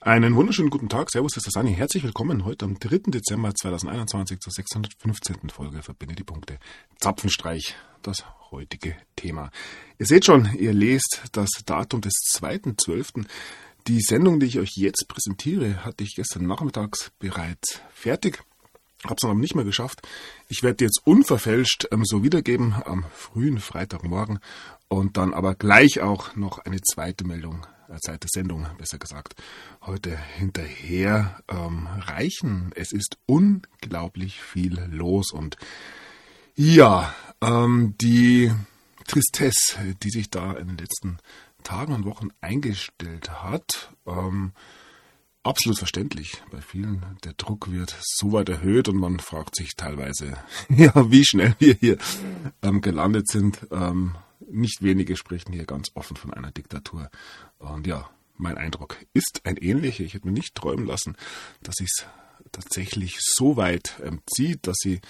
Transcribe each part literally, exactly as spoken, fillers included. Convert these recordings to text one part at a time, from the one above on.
Einen wunderschönen guten Tag, Servus, das ist der Sani. Herzlich willkommen heute am dritten Dezember zweitausendeinundzwanzig zur sechshundertfünfzehnten Folge Verbinde die Punkte. Zapfenstreich, das heutige Thema. Ihr seht schon, ihr lest das Datum des zweiten zwölften Die Sendung, die ich euch jetzt präsentiere, hatte ich gestern nachmittags bereits fertig. Hab's aber nicht mehr geschafft. Ich werde die jetzt unverfälscht ähm, so wiedergeben am frühen Freitagmorgen und dann aber gleich auch noch eine zweite Meldung, äh, zweite Sendung, besser gesagt, heute hinterher ähm, reichen. Es ist unglaublich viel los und ja, ähm, die Tristesse, die sich da in den letzten Tagen und Wochen eingestellt hat, ähm, absolut verständlich bei vielen. Der Druck wird so weit erhöht und man fragt sich teilweise, ja, wie schnell wir hier ähm, gelandet sind. Ähm, nicht wenige sprechen hier ganz offen von einer Diktatur. Und ja, mein Eindruck ist ein ähnlicher. Ich hätte mir nicht träumen lassen, dass ich es tatsächlich so weit ähm, zieht, dass sie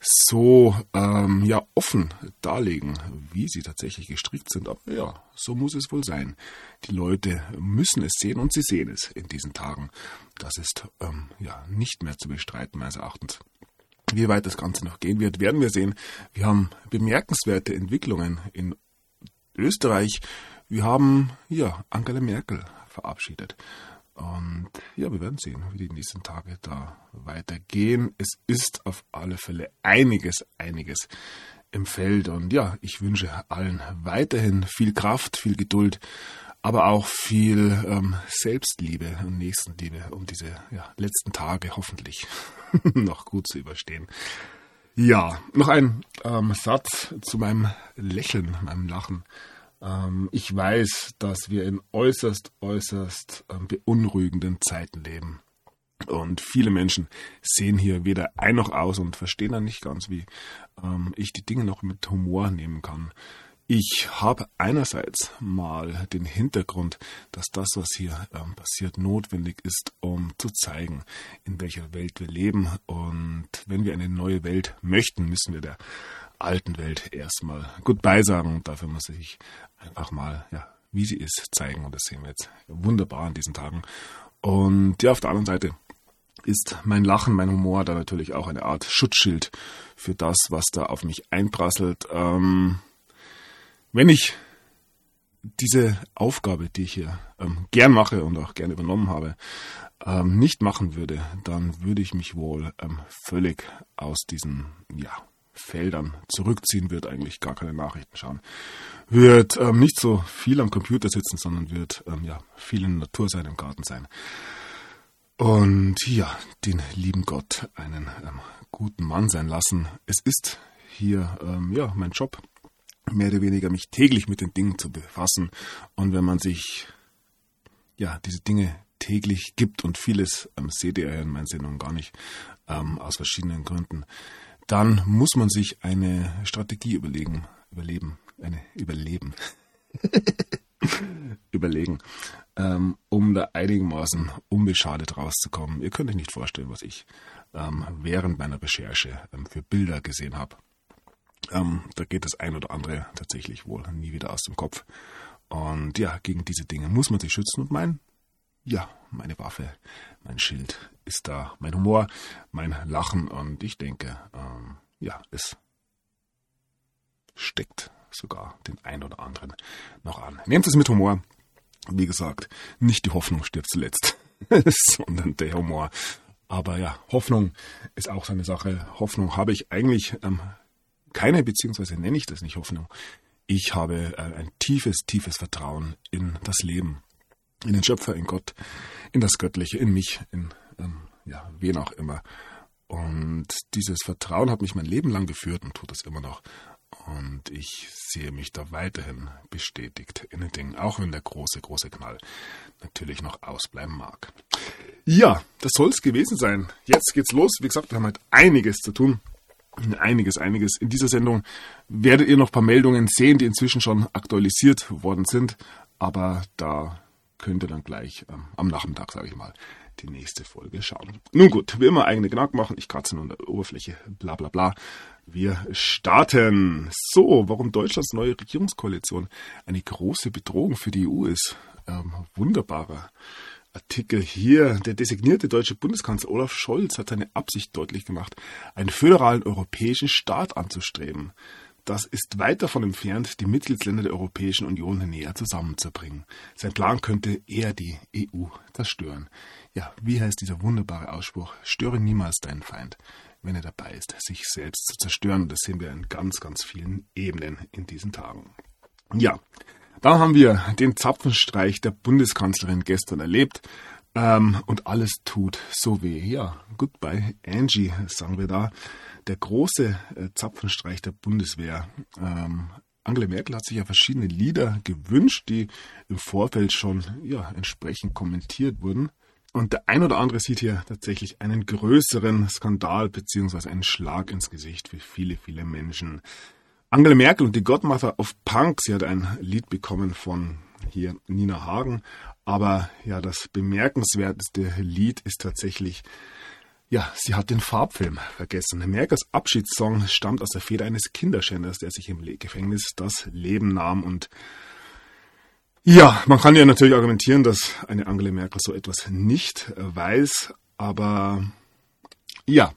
so ähm, ja offen darlegen, wie sie tatsächlich gestrickt sind. Aber ja, so muss es wohl sein. Die Leute müssen es sehen und sie sehen es in diesen Tagen. Das ist ähm, ja nicht mehr zu bestreiten, meines Erachtens. Wie weit das Ganze noch gehen wird, werden wir sehen. Wir haben bemerkenswerte Entwicklungen in Österreich. Wir haben ja Angela Merkel verabschiedet. Und ja, wir werden sehen, wie die nächsten Tage da weitergehen. Es ist auf alle Fälle einiges, einiges im Feld. Und ja, ich wünsche allen weiterhin viel Kraft, viel Geduld, aber auch viel ähm, Selbstliebe und Nächstenliebe, um diese ja, letzten Tage hoffentlich noch gut zu überstehen. Ja, noch ein ähm, Satz zu meinem Lächeln, meinem Lachen. Ich weiß, dass wir in äußerst, äußerst beunruhigenden Zeiten leben. Und viele Menschen sehen hier weder ein noch aus und verstehen dann nicht ganz, wie ich die Dinge noch mit Humor nehmen kann. Ich habe einerseits mal den Hintergrund, dass das, was hier ähm, passiert, notwendig ist, um zu zeigen, in welcher Welt wir leben. Und wenn wir eine neue Welt möchten, müssen wir der alten Welt erstmal Goodbye sagen. Und dafür muss ich einfach mal, ja, wie sie ist, zeigen. Und das sehen wir jetzt wunderbar in diesen Tagen. Und ja, auf der anderen Seite ist mein Lachen, mein Humor da natürlich auch eine Art Schutzschild für das, was da auf mich einprasselt. Ähm, wenn ich diese Aufgabe, die ich hier ähm, gern mache und auch gern übernommen habe, ähm, nicht machen würde, dann würde ich mich wohl ähm, völlig aus diesen, ja, Feldern zurückziehen, wird eigentlich gar keine Nachrichten schauen, wird ähm, nicht so viel am Computer sitzen, sondern wird ähm, ja viel in der Natur sein, im Garten sein und ja, den lieben Gott einen ähm, guten Mann sein lassen. Es ist hier ähm, ja mein Job, mehr oder weniger mich täglich mit den Dingen zu befassen und wenn man sich ja diese Dinge täglich gibt und vieles ähm, seht ihr ja in meinen Sendungen gar nicht, ähm, aus verschiedenen Gründen, dann muss man sich eine Strategie überlegen, überleben, eine überleben, überlegen, ähm, um da einigermaßen unbeschadet rauszukommen. Ihr könnt euch nicht vorstellen, was ich ähm, während meiner Recherche ähm, für Bilder gesehen habe. Ähm, da geht das ein oder andere tatsächlich wohl nie wieder aus dem Kopf. Und ja, gegen diese Dinge muss man sich schützen und mein Ja, meine Waffe, mein Schild ist da, mein Humor, mein Lachen und ich denke, ähm, ja, es steckt sogar den ein oder anderen noch an. Nehmt es mit Humor. Wie gesagt, nicht die Hoffnung stirbt zuletzt, sondern der Humor. Aber ja, Hoffnung ist auch so eine Sache. Hoffnung habe ich eigentlich ähm, keine, beziehungsweise nenne ich das nicht Hoffnung. Ich habe äh, ein tiefes, tiefes Vertrauen in das Leben. In den Schöpfer, in Gott, in das Göttliche, in mich, in ähm, ja, wen auch immer. Und dieses Vertrauen hat mich mein Leben lang geführt und tut es immer noch. Und ich sehe mich da weiterhin bestätigt in den Dingen, auch wenn der große, große Knall natürlich noch ausbleiben mag. Ja, das soll es gewesen sein. Jetzt geht's los. Wie gesagt, wir haben halt einiges zu tun. Einiges, einiges. In dieser Sendung werdet ihr noch ein paar Meldungen sehen, die inzwischen schon aktualisiert worden sind. Aber da könnt ihr dann gleich ähm, am Nachmittag, sage ich mal, die nächste Folge schauen. Nun gut, wie immer eigene Gedanken machen. Ich kratze nur an der Oberfläche, bla bla bla. Wir starten. So, warum Deutschlands neue Regierungskoalition eine große Bedrohung für die E U ist. Ähm, wunderbarer Artikel hier. Der designierte deutsche Bundeskanzler Olaf Scholz hat seine Absicht deutlich gemacht, einen föderalen europäischen Staat anzustreben. Das ist weit davon entfernt, die Mitgliedsländer der Europäischen Union näher zusammenzubringen. Sein Plan könnte eher die E U zerstören. Ja, wie heißt dieser wunderbare Ausspruch? Störe niemals deinen Feind, wenn er dabei ist, sich selbst zu zerstören. Das sehen wir in ganz, ganz vielen Ebenen in diesen Tagen. Ja, dann haben wir den Zapfenstreich der Bundeskanzlerin gestern erlebt. Ähm, und alles tut so weh. Ja, goodbye Angie, sagen wir da. Der große äh, Zapfenstreich der Bundeswehr. Ähm, Angela Merkel hat sich ja verschiedene Lieder gewünscht, die im Vorfeld schon ja, entsprechend kommentiert wurden. Und der ein oder andere sieht hier tatsächlich einen größeren Skandal bzw. einen Schlag ins Gesicht für viele, viele Menschen. Angela Merkel und die Godmother of Punk, sie hat ein Lied bekommen von hier Nina Hagen. Aber ja, das bemerkenswerteste Lied ist tatsächlich, ja, sie hat den Farbfilm vergessen. Merkels Abschiedssong stammt aus der Feder eines Kinderschänders, der sich im Gefängnis das Leben nahm. Und ja, man kann ja natürlich argumentieren, dass eine Angela Merkel so etwas nicht weiß, aber ja,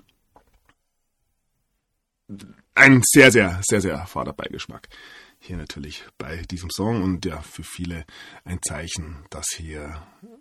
ein sehr, sehr, sehr, sehr fader Beigeschmack hier natürlich bei diesem Song und ja, für viele ein Zeichen, dass hier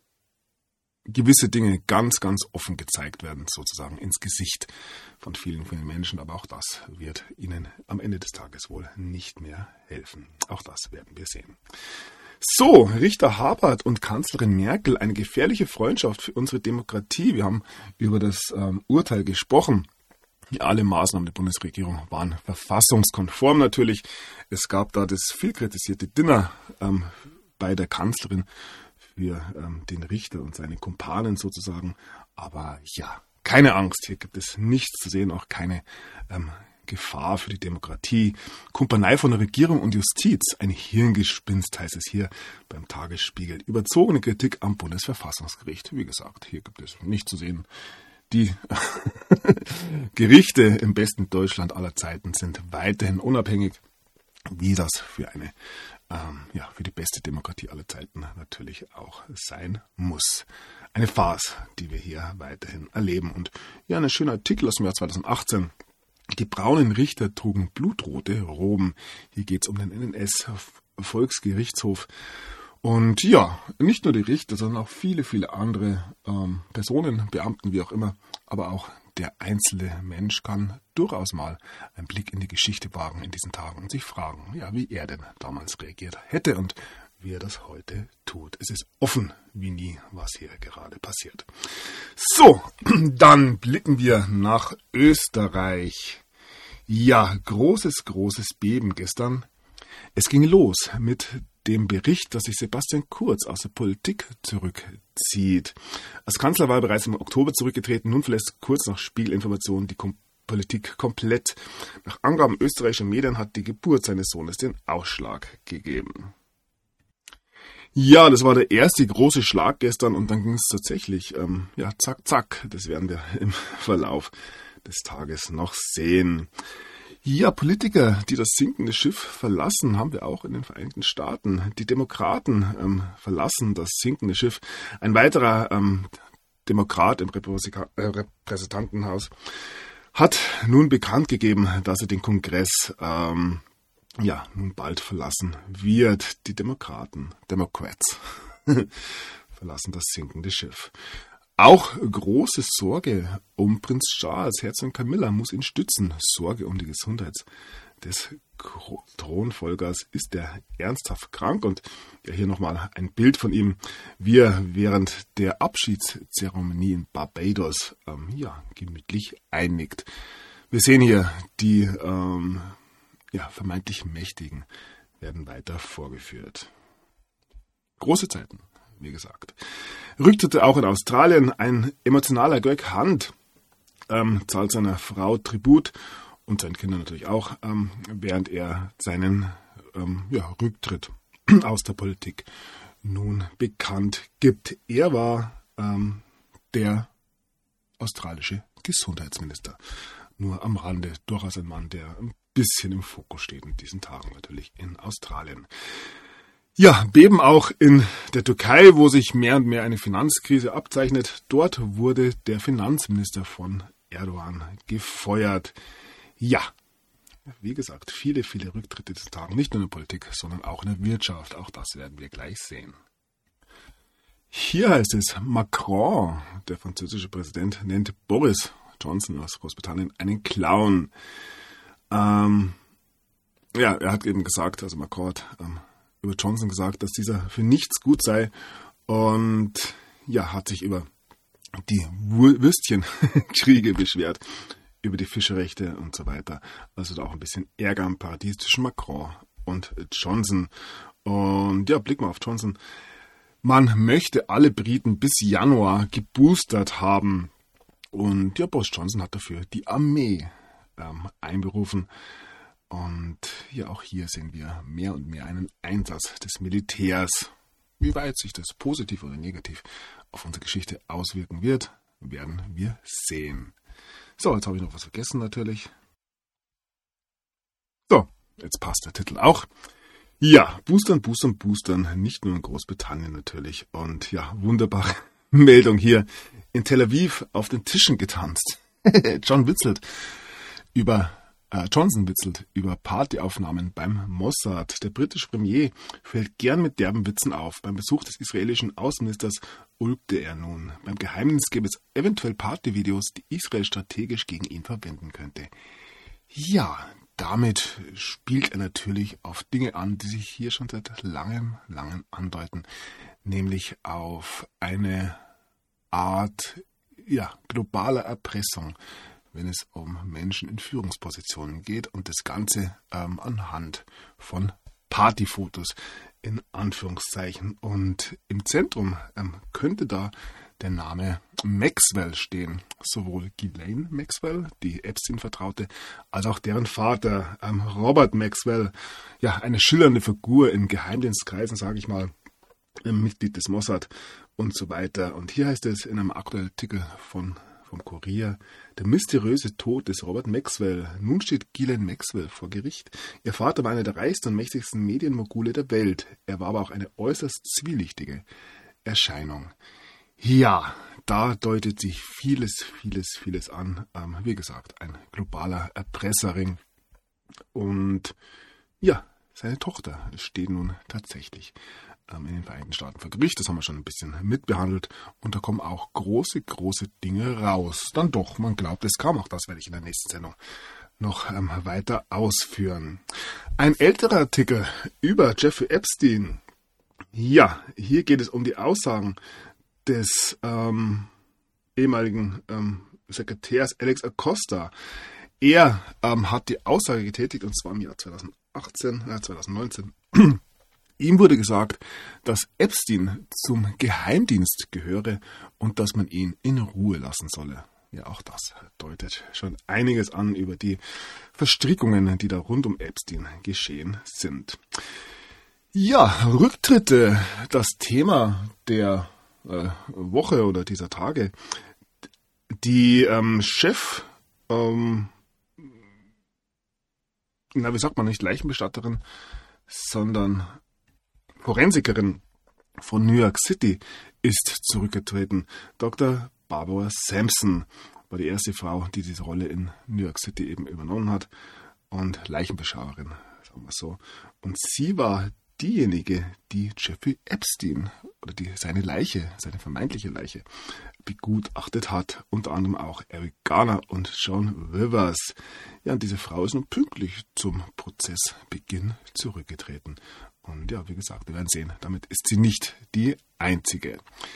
gewisse Dinge ganz, ganz offen gezeigt werden, sozusagen ins Gesicht von vielen, vielen Menschen. Aber auch das wird ihnen am Ende des Tages wohl nicht mehr helfen. Auch das werden wir sehen. So, Richter Habert und Kanzlerin Merkel, eine gefährliche Freundschaft für unsere Demokratie. Wir haben über das ähm, Urteil gesprochen. Alle Maßnahmen der Bundesregierung waren verfassungskonform natürlich. Es gab da das viel kritisierte Dinner ähm, bei der Kanzlerin für ähm, den Richter und seine Kumpanen sozusagen. Aber ja, keine Angst, hier gibt es nichts zu sehen, auch keine ähm, Gefahr für die Demokratie. Kumpanei von der Regierung und Justiz, ein Hirngespinst heißt es hier beim Tagesspiegel. Überzogene Kritik am Bundesverfassungsgericht. Wie gesagt, hier gibt es nichts zu sehen. Die Gerichte im besten Deutschland aller Zeiten sind weiterhin unabhängig, wie das für eine, ähm, ja, für die beste Demokratie aller Zeiten natürlich auch sein muss. Eine Farce, die wir hier weiterhin erleben. Und ja, ein schöner Artikel aus dem Jahr zweitausendachtzehn. Die braunen Richter trugen blutrote Roben. Hier geht es um den N N S-Volksgerichtshof. Und ja, nicht nur die Richter, sondern auch viele, viele andere ähm, Personen, Beamten, wie auch immer. Aber auch der einzelne Mensch kann durchaus mal einen Blick in die Geschichte wagen in diesen Tagen und sich fragen, ja, wie er denn damals reagiert hätte und wie er das heute tut. Es ist offen wie nie, was hier gerade passiert. So, dann blicken wir nach Österreich. Ja, großes, großes Beben gestern. Es ging los mit dem Bericht, dass sich Sebastian Kurz aus der Politik zurückzieht. Als Kanzler war er bereits im Oktober zurückgetreten. Nun verlässt Kurz nach Spiegelinformationen die Kom- Politik komplett. Nach Angaben österreichischer Medien hat die Geburt seines Sohnes den Ausschlag gegeben. Ja, das war der erste große Schlag gestern und dann ging es tatsächlich, ähm, ja, zack, zack. Das werden wir im Verlauf des Tages noch sehen. Ja, Politiker, die das sinkende Schiff verlassen, haben wir auch in den Vereinigten Staaten. Die Demokraten ähm, verlassen das sinkende Schiff. Ein weiterer ähm, Demokrat im Repräsika- äh, Repräsentantenhaus hat nun bekannt gegeben, dass er den Kongress ähm, ja nun bald verlassen wird. Die Demokraten, Democrats, verlassen das sinkende Schiff. Auch große Sorge um Prinz Charles. Herzogin Camilla muss ihn stützen. Sorge um die Gesundheit des Thronfolgers. Ist er ernsthaft krank? Und ja, hier nochmal ein Bild von ihm, wie er während der Abschiedszeremonie in Barbados ähm, ja, gemütlich einnickt. Wir sehen hier, die ähm, ja, vermeintlich Mächtigen werden weiter vorgeführt. Große Zeiten. Wie gesagt. Rücktritte auch in Australien. Ein emotionaler Greg Hunt ähm, zahlt seiner Frau Tribut und seinen Kindern natürlich auch, ähm, während er seinen ähm, ja, Rücktritt aus der Politik nun bekannt gibt. Er war ähm, der australische Gesundheitsminister. Nur am Rande, durchaus ein Mann, der ein bisschen im Fokus steht in diesen Tagen natürlich in Australien. Ja, Beben auch in der Türkei, wo sich mehr und mehr eine Finanzkrise abzeichnet. Dort wurde der Finanzminister von Erdogan gefeuert. Ja, wie gesagt, viele, viele Rücktritte zu Tagen, nicht nur in der Politik, sondern auch in der Wirtschaft. Auch das werden wir gleich sehen. Hier heißt es, Macron, der französische Präsident, nennt Boris Johnson aus Großbritannien einen Clown. Ähm, ja, er hat eben gesagt, also Macron hat ähm, über Johnson gesagt, dass dieser für nichts gut sei und ja, hat sich über die Würstchenkriege beschwert, über die Fischerechte und so weiter. Also da auch ein bisschen Ärger im Paradies zwischen Macron und Johnson. Und ja, blick mal auf Johnson. Man möchte alle Briten bis Januar geboostert haben. Und ja, Boris Johnson hat dafür die Armee ähm, einberufen. Und ja, auch hier sehen wir mehr und mehr einen Einsatz des Militärs. Wie weit sich das positiv oder negativ auf unsere Geschichte auswirken wird, werden wir sehen. So, jetzt habe ich noch was vergessen natürlich. So, jetzt passt der Titel auch. Ja, Boostern, Boostern, Boostern, nicht nur in Großbritannien natürlich. Und ja, wunderbare Meldung hier. In Tel Aviv auf den Tischen getanzt. John witzelt über, äh, Johnson witzelt über Partyaufnahmen beim Mossad. Der britische Premier fällt gern mit derben Witzen auf. Beim Besuch des israelischen Außenministers ulkte er nun. Beim Geheimdienst gäbe es eventuell Partyvideos, die Israel strategisch gegen ihn verwenden könnte. Ja, damit spielt er natürlich auf Dinge an, die sich hier schon seit langem, langem andeuten. Nämlich auf eine Art ja, globaler Erpressung, wenn es um Menschen in Führungspositionen geht und das Ganze ähm, anhand von Partyfotos in Anführungszeichen. Und im Zentrum ähm, könnte da der Name Maxwell stehen. Sowohl Ghislaine Maxwell, die Epstein-Vertraute, als auch deren Vater ähm, Robert Maxwell. Ja, eine schillernde Figur in Geheimdienstkreisen, sage ich mal, ähm, Mitglied des Mossad und so weiter. Und hier heißt es in einem aktuellen Artikel von vom Kurier, der mysteriöse Tod des Robert Maxwell. Nun steht Ghislaine Maxwell vor Gericht. Ihr Vater war einer der reichsten und mächtigsten Medienmogule der Welt. Er war aber auch eine äußerst zwielichtige Erscheinung. Ja, da deutet sich vieles, vieles, vieles an. Ähm, wie gesagt, ein globaler Erpresserring. Und ja, seine Tochter steht nun tatsächlich in den Vereinigten Staaten vor Gericht. Das haben wir schon ein bisschen mitbehandelt. Und da kommen auch große, große Dinge raus. Dann doch, man glaubt es kaum. Auch das werde ich in der nächsten Sendung noch ähm, weiter ausführen. Ein älterer Artikel über Jeffrey Epstein. Ja, hier geht es um die Aussagen des ähm, ehemaligen ähm, Sekretärs Alex Acosta. Er ähm, hat die Aussage getätigt, und zwar im Jahr zweitausendachtzehn, äh, zweitausendneunzehn. Ihm wurde gesagt, dass Epstein zum Geheimdienst gehöre und dass man ihn in Ruhe lassen solle. Ja, auch das deutet schon einiges an über die Verstrickungen, die da rund um Epstein geschehen sind. Ja, Rücktritte, das Thema der äh, Woche oder dieser Tage. Die ähm, Chef, ähm, na wie sagt man nicht, Leichenbestatterin, sondern Forensikerin von New York City ist zurückgetreten. Doktor Barbara Sampson war die erste Frau, die diese Rolle in New York City eben übernommen hat und Leichenbeschauerin, sagen wir so. Und sie war diejenige, die Jeffrey Epstein oder die seine Leiche, seine vermeintliche Leiche begutachtet hat. Unter anderem auch Eric Garner und Joan Rivers. Ja, und diese Frau ist nun pünktlich zum Prozessbeginn zurückgetreten. Und ja, wie gesagt, wir werden sehen, damit ist sie nicht die einzige.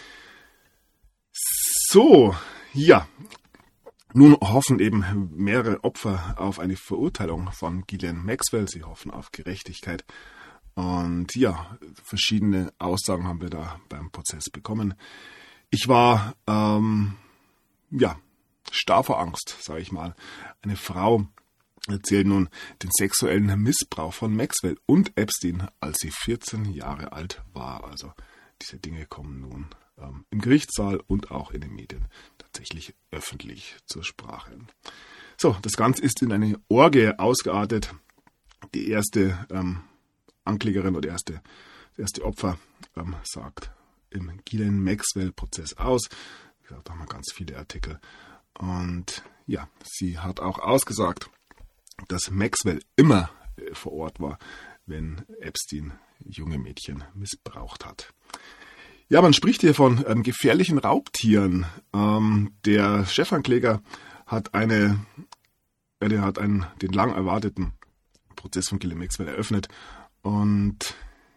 So, ja. Nun hoffen eben mehrere Opfer auf eine Verurteilung von Ghislaine Maxwell. Sie hoffen auf Gerechtigkeit. Und ja, verschiedene Aussagen haben wir da beim Prozess bekommen. Ich war, ähm, ja, starr vor Angst, sage ich mal. Eine Frau erzählt nun den sexuellen Missbrauch von Maxwell und Epstein, als sie vierzehn Jahre alt war. Also diese Dinge kommen nun ähm, im Gerichtssaal und auch in den Medien tatsächlich öffentlich zur Sprache. So, das Ganze ist in eine Orgie ausgeartet. Die erste ähm, Anklägerin oder erste Das erste Opfer ähm, sagt im Ghislaine Maxwell-Prozess aus. Wie gesagt, da haben wir ganz viele Artikel. Und ja, sie hat auch ausgesagt, dass Maxwell immer äh, vor Ort war, wenn Epstein junge Mädchen missbraucht hat. Ja, man spricht hier von ähm, gefährlichen Raubtieren. Ähm, der Chefankläger hat eine, äh, der hat einen, den lang erwarteten Prozess von Ghislaine Maxwell eröffnet und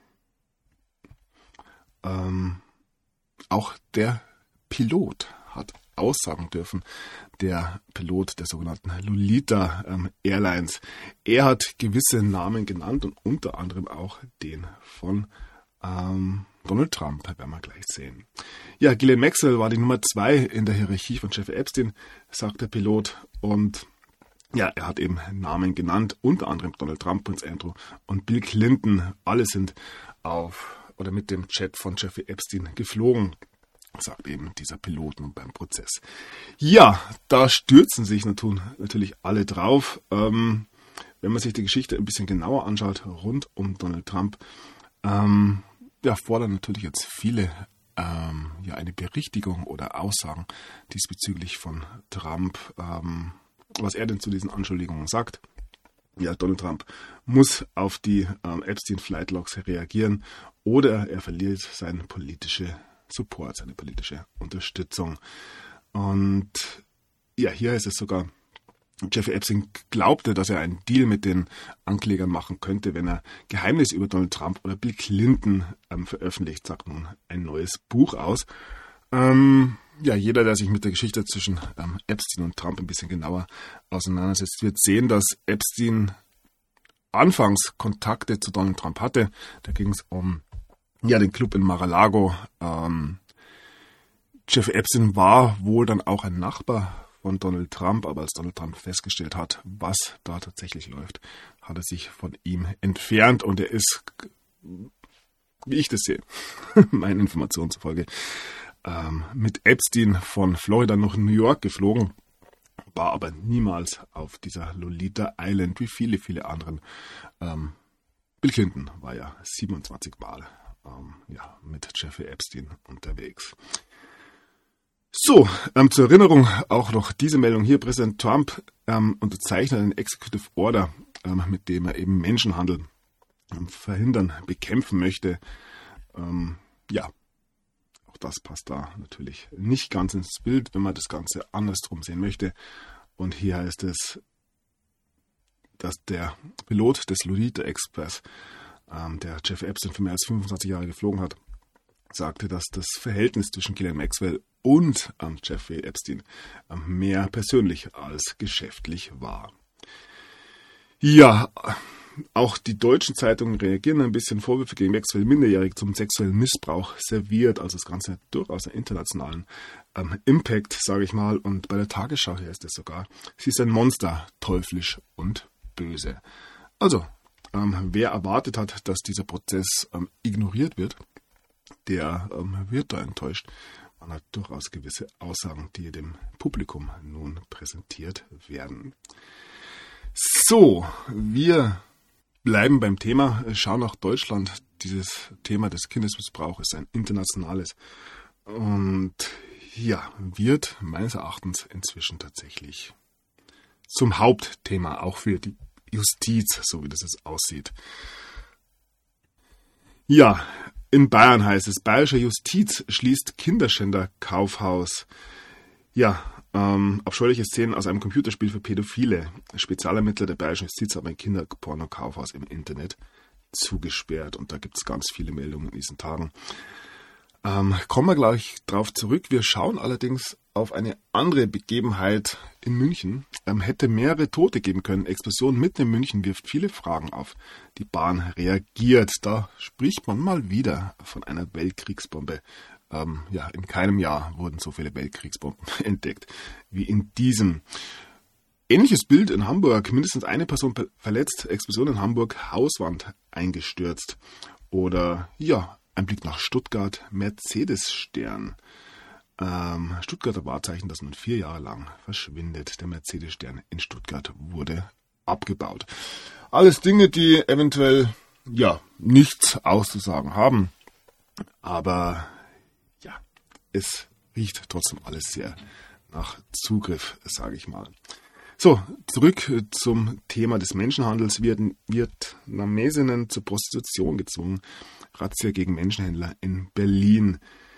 ähm, auch der Pilot hat aussagen dürfen, der Pilot der sogenannten Lolita ähm, Airlines. Er hat gewisse Namen genannt und unter anderem auch den von ähm, Donald Trump, werden wir gleich sehen. Ja, Ghislaine Maxwell war die Nummer zwei in der Hierarchie von Jeffrey Epstein, sagt der Pilot. Und ja, er hat eben Namen genannt, unter anderem Donald Trump, Prinz Andrew und Bill Clinton. Alle sind auf oder mit dem Jet von Jeffrey Epstein geflogen, sagt eben dieser Pilot nun beim Prozess. Ja, da stürzen sich natürlich alle drauf. Ähm, wenn man sich die Geschichte ein bisschen genauer anschaut, rund um Donald Trump, ähm, ja, fordern natürlich jetzt viele ähm, ja, eine Berichtigung oder Aussagen diesbezüglich von Trump, ähm, was er denn zu diesen Anschuldigungen sagt. Ja, Donald Trump muss auf die ähm, Epstein-Flight-Logs reagieren oder er verliert seine politische Support, seine politische Unterstützung. Und ja, hier ist es sogar, Jeffrey Epstein glaubte, dass er einen Deal mit den Anklägern machen könnte, wenn er Geheimnisse über Donald Trump oder Bill Clinton ähm, veröffentlicht, sagt nun ein neues Buch aus. Ähm, ja, jeder, der sich mit der Geschichte zwischen ähm, Epstein und Trump ein bisschen genauer auseinandersetzt, wird sehen, dass Epstein anfangs Kontakte zu Donald Trump hatte. Da ging es um ja, den Club in Mar-a-Lago. Ähm, Jeffrey Epstein war wohl dann auch ein Nachbar von Donald Trump, aber als Donald Trump festgestellt hat, was da tatsächlich läuft, hat er sich von ihm entfernt und er ist, wie ich das sehe, meinen Informationen zufolge, ähm, mit Epstein von Florida nach New York geflogen, war aber niemals auf dieser Lolita Island wie viele, viele anderen. Ähm, Bill Clinton war ja siebenundzwanzig Mal ähm, ja, mit Jeffrey Epstein unterwegs. So, ähm, zur Erinnerung auch noch diese Meldung hier. Präsident Trump ähm, unterzeichnet einen Executive Order, ähm, mit dem er eben Menschenhandel ähm, verhindern, bekämpfen möchte. Ähm, ja, auch das passt da natürlich nicht ganz ins Bild, wenn man das Ganze andersrum sehen möchte. Und hier heißt es, dass der Pilot des Lolita Express, ähm, der Jeffrey Epstein für mehr als fünfundzwanzig Jahre geflogen hat, sagte, dass das Verhältnis zwischen Ghislaine Maxwell und ähm, Jeffrey Epstein ähm, mehr persönlich als geschäftlich war. Ja, auch die deutschen Zeitungen reagieren ein bisschen. Vorwürfe gegen Maxwell minderjährig zum sexuellen Missbrauch serviert, also das Ganze hat durchaus einen internationalen ähm, Impact, sage ich mal. Und bei der Tagesschau hier ist es sogar, sie ist ein Monster, teuflisch und böse. Also, ähm, wer erwartet hat, dass dieser Prozess ähm, ignoriert wird, der ähm, wird da enttäuscht. Man hat durchaus gewisse Aussagen, die dem Publikum nun präsentiert werden. So, wir bleiben beim Thema, schauen nach Deutschland. Dieses Thema des Kindesmissbrauchs ist ein internationales und ja, wird meines Erachtens inzwischen tatsächlich zum Hauptthema, auch für die Justiz, so wie das jetzt aussieht. Ja, in Bayern heißt es, bayerische Justiz schließt Kinderschänder-Kaufhaus. Ja, ähm, abscheuliche Szenen aus einem Computerspiel für Pädophile. Spezialermittler der bayerischen Justiz haben ein Kinderporno-Kaufhaus im Internet zugesperrt. Und da gibt es ganz viele Meldungen in diesen Tagen. Ähm, kommen wir gleich drauf zurück. Wir schauen allerdings auf eine andere Begebenheit in München. Ähm, hätte mehrere Tote geben können. Explosion mitten in München wirft viele Fragen auf. Die Bahn reagiert. Da spricht man mal wieder von einer Weltkriegsbombe. Ähm, ja, in keinem Jahr wurden so viele Weltkriegsbomben entdeckt wie in diesem. Ähnliches Bild in Hamburg. Mindestens eine Person verletzt. Explosion in Hamburg. Hauswand eingestürzt. Oder ja, ein Blick nach Stuttgart. Mercedes-Stern. Ähm, Stuttgarter Wahrzeichen, das nun vier Jahre lang verschwindet. Der Mercedes-Stern in Stuttgart wurde abgebaut. Alles Dinge, die eventuell ja, nichts auszusagen haben. Aber ja, es riecht trotzdem alles sehr nach Zugriff, sage ich mal. So, zurück zum Thema des Menschenhandels. Vietnamesinnen zur Prostitution gezwungen. Razzia gegen Menschenhändler in Berlin.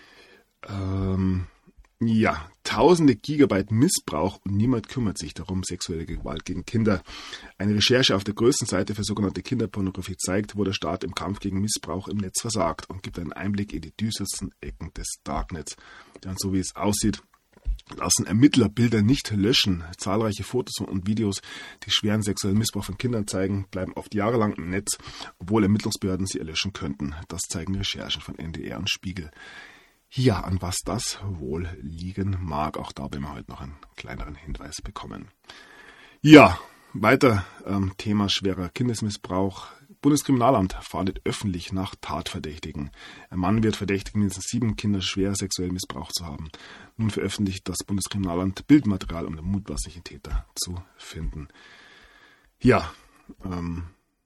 Ähm, ja, tausende Gigabyte Missbrauch und niemand kümmert sich darum. Sexuelle Gewalt gegen Kinder. Eine Recherche auf der größten Seite für sogenannte Kinderpornografie zeigt, wo der Staat im Kampf gegen Missbrauch im Netz versagt und gibt einen Einblick in die düstersten Ecken des Darknets. Ja, und so wie es aussieht, lassen Ermittler Bilder nicht löschen. Zahlreiche Fotos und Videos, die schweren sexuellen Missbrauch von Kindern zeigen, bleiben oft jahrelang im Netz, obwohl Ermittlungsbehörden sie erlöschen könnten. Das zeigen Recherchen von N D R und Spiegel. Ja, an was das wohl liegen mag. Auch da werden wir heute noch einen kleineren Hinweis bekommen. Ja, weiter ähm, Thema schwerer Kindesmissbrauch. Bundeskriminalamt fahndet öffentlich nach Tatverdächtigen. Ein Mann wird verdächtigt, mindestens sieben Kinder schwer sexuell missbraucht zu haben. Nun veröffentlicht das Bundeskriminalamt Bildmaterial, um den mutmaßlichen Täter zu finden. Ja, ähm,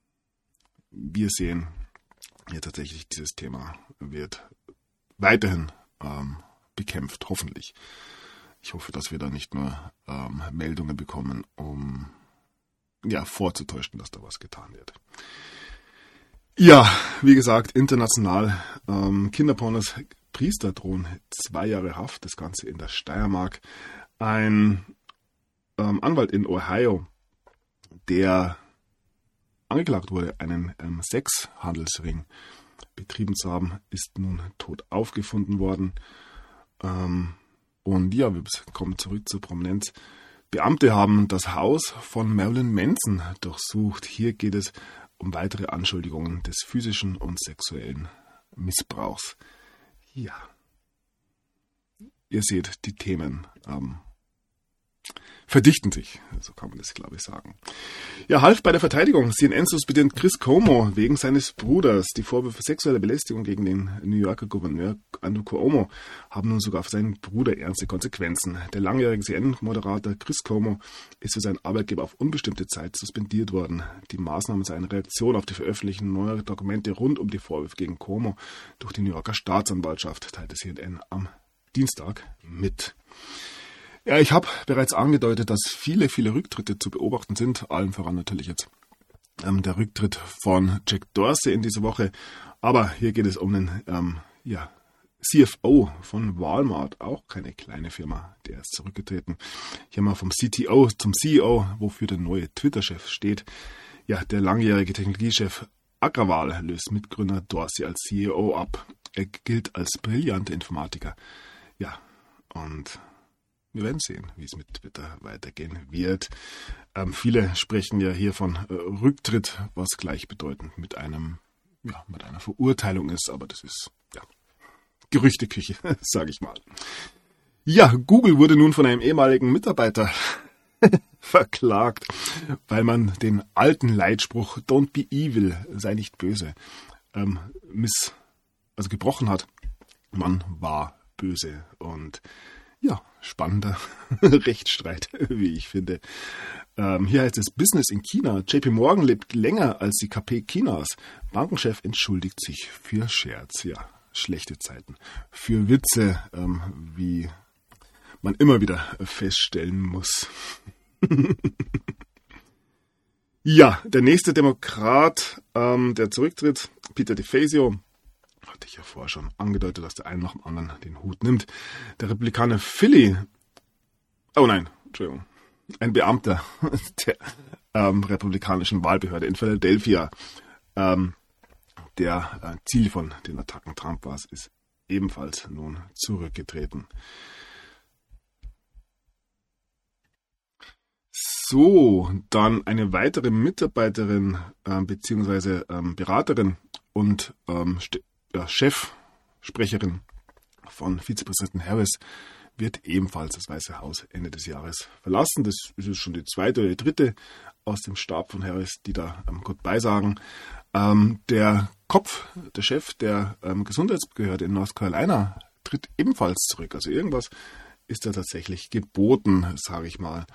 wir sehen hier tatsächlich, dieses Thema wird weiterhin ähm, bekämpft, hoffentlich. Ich hoffe, dass wir da nicht nur ähm, Meldungen bekommen, um ja, vorzutäuschen, dass da was getan wird. Ja, wie gesagt, international ähm, Kinderpornos, Priester drohen zwei Jahre Haft, das Ganze in der Steiermark. Ein ähm, Anwalt in Ohio, der angeklagt wurde, einen ähm, Sexhandelsring betrieben zu haben, ist nun tot aufgefunden worden. Ähm, und ja, wir kommen zurück zur Prominenz. Beamte haben das Haus von Marilyn Manson durchsucht. Hier geht es um weitere Anschuldigungen des physischen und sexuellen Missbrauchs. Ja, ihr seht, die Themen ähm, verdichten sich, so kann man das, glaube ich, sagen. Ja, half bei der Verteidigung. C N N-Suspendent Chris Cuomo wegen seines Bruders. Die Vorwürfe sexueller Belästigung gegen den New Yorker Gouverneur Andrew Cuomo haben nun sogar für seinen Bruder ernste Konsequenzen. Der langjährige C N N-Moderator Chris Cuomo ist für seinen Arbeitgeber auf unbestimmte Zeit suspendiert worden. Die Maßnahme sei eine Reaktion auf die Veröffentlichung neuer Dokumente rund um die Vorwürfe gegen Cuomo durch die New Yorker Staatsanwaltschaft, teilte C N N am Dienstag mit. Ja, ich habe bereits angedeutet, dass viele, viele Rücktritte zu beobachten sind. Allen voran natürlich jetzt ähm, der Rücktritt von Jack Dorsey in dieser Woche. Aber hier geht es um den ähm, ja, C F O von Walmart, auch keine kleine Firma, der ist zurückgetreten. Hier mal vom C T O zum C E O, wofür der neue Twitter-Chef steht. Ja, der langjährige Technologiechef Agrawal löst Mitgründer Dorsey als C E O ab. Er gilt als brillanter Informatiker. Ja, und wir werden sehen, wie es mit Twitter weitergehen wird. Ähm, viele sprechen ja hier von äh, Rücktritt, was gleichbedeutend mit einem, ja, mit einer Verurteilung ist, aber das ist ja Gerüchteküche, sage ich mal. Ja, Google wurde nun von einem ehemaligen Mitarbeiter verklagt, weil man den alten Leitspruch "Don't be evil", sei nicht böse, ähm, miss, also gebrochen hat. Man war böse und ja, spannender Rechtsstreit, wie ich finde. Ähm, hier heißt es Business in China. J P Morgan lebt länger als die K P Chinas. Bankenchef entschuldigt sich für Scherz. Ja, schlechte Zeiten. Für Witze, ähm, wie man immer wieder feststellen muss. Ja, der nächste Demokrat, ähm, der zurücktritt, Peter DeFazio, hatte ich ja vorher schon angedeutet, dass der eine nach dem anderen den Hut nimmt. Der Republikaner Philly, oh nein, Entschuldigung, ein Beamter der ähm, republikanischen Wahlbehörde in Philadelphia, ähm, der äh, Ziel von den Attacken Trump war, ist ebenfalls nun zurückgetreten. So, dann eine weitere Mitarbeiterin äh, bzw. Ähm, Beraterin und ähm, St- ja, Chefsprecherin von Vizepräsidenten Harris wird ebenfalls das Weiße Haus Ende des Jahres verlassen. Das ist schon die zweite oder die dritte aus dem Stab von Harris, die da ähm, Goodbye sagen. Ähm, der Kopf, der Chef der ähm, Gesundheitsbehörde in North Carolina tritt ebenfalls zurück. Also irgendwas ist da tatsächlich geboten, sage ich mal.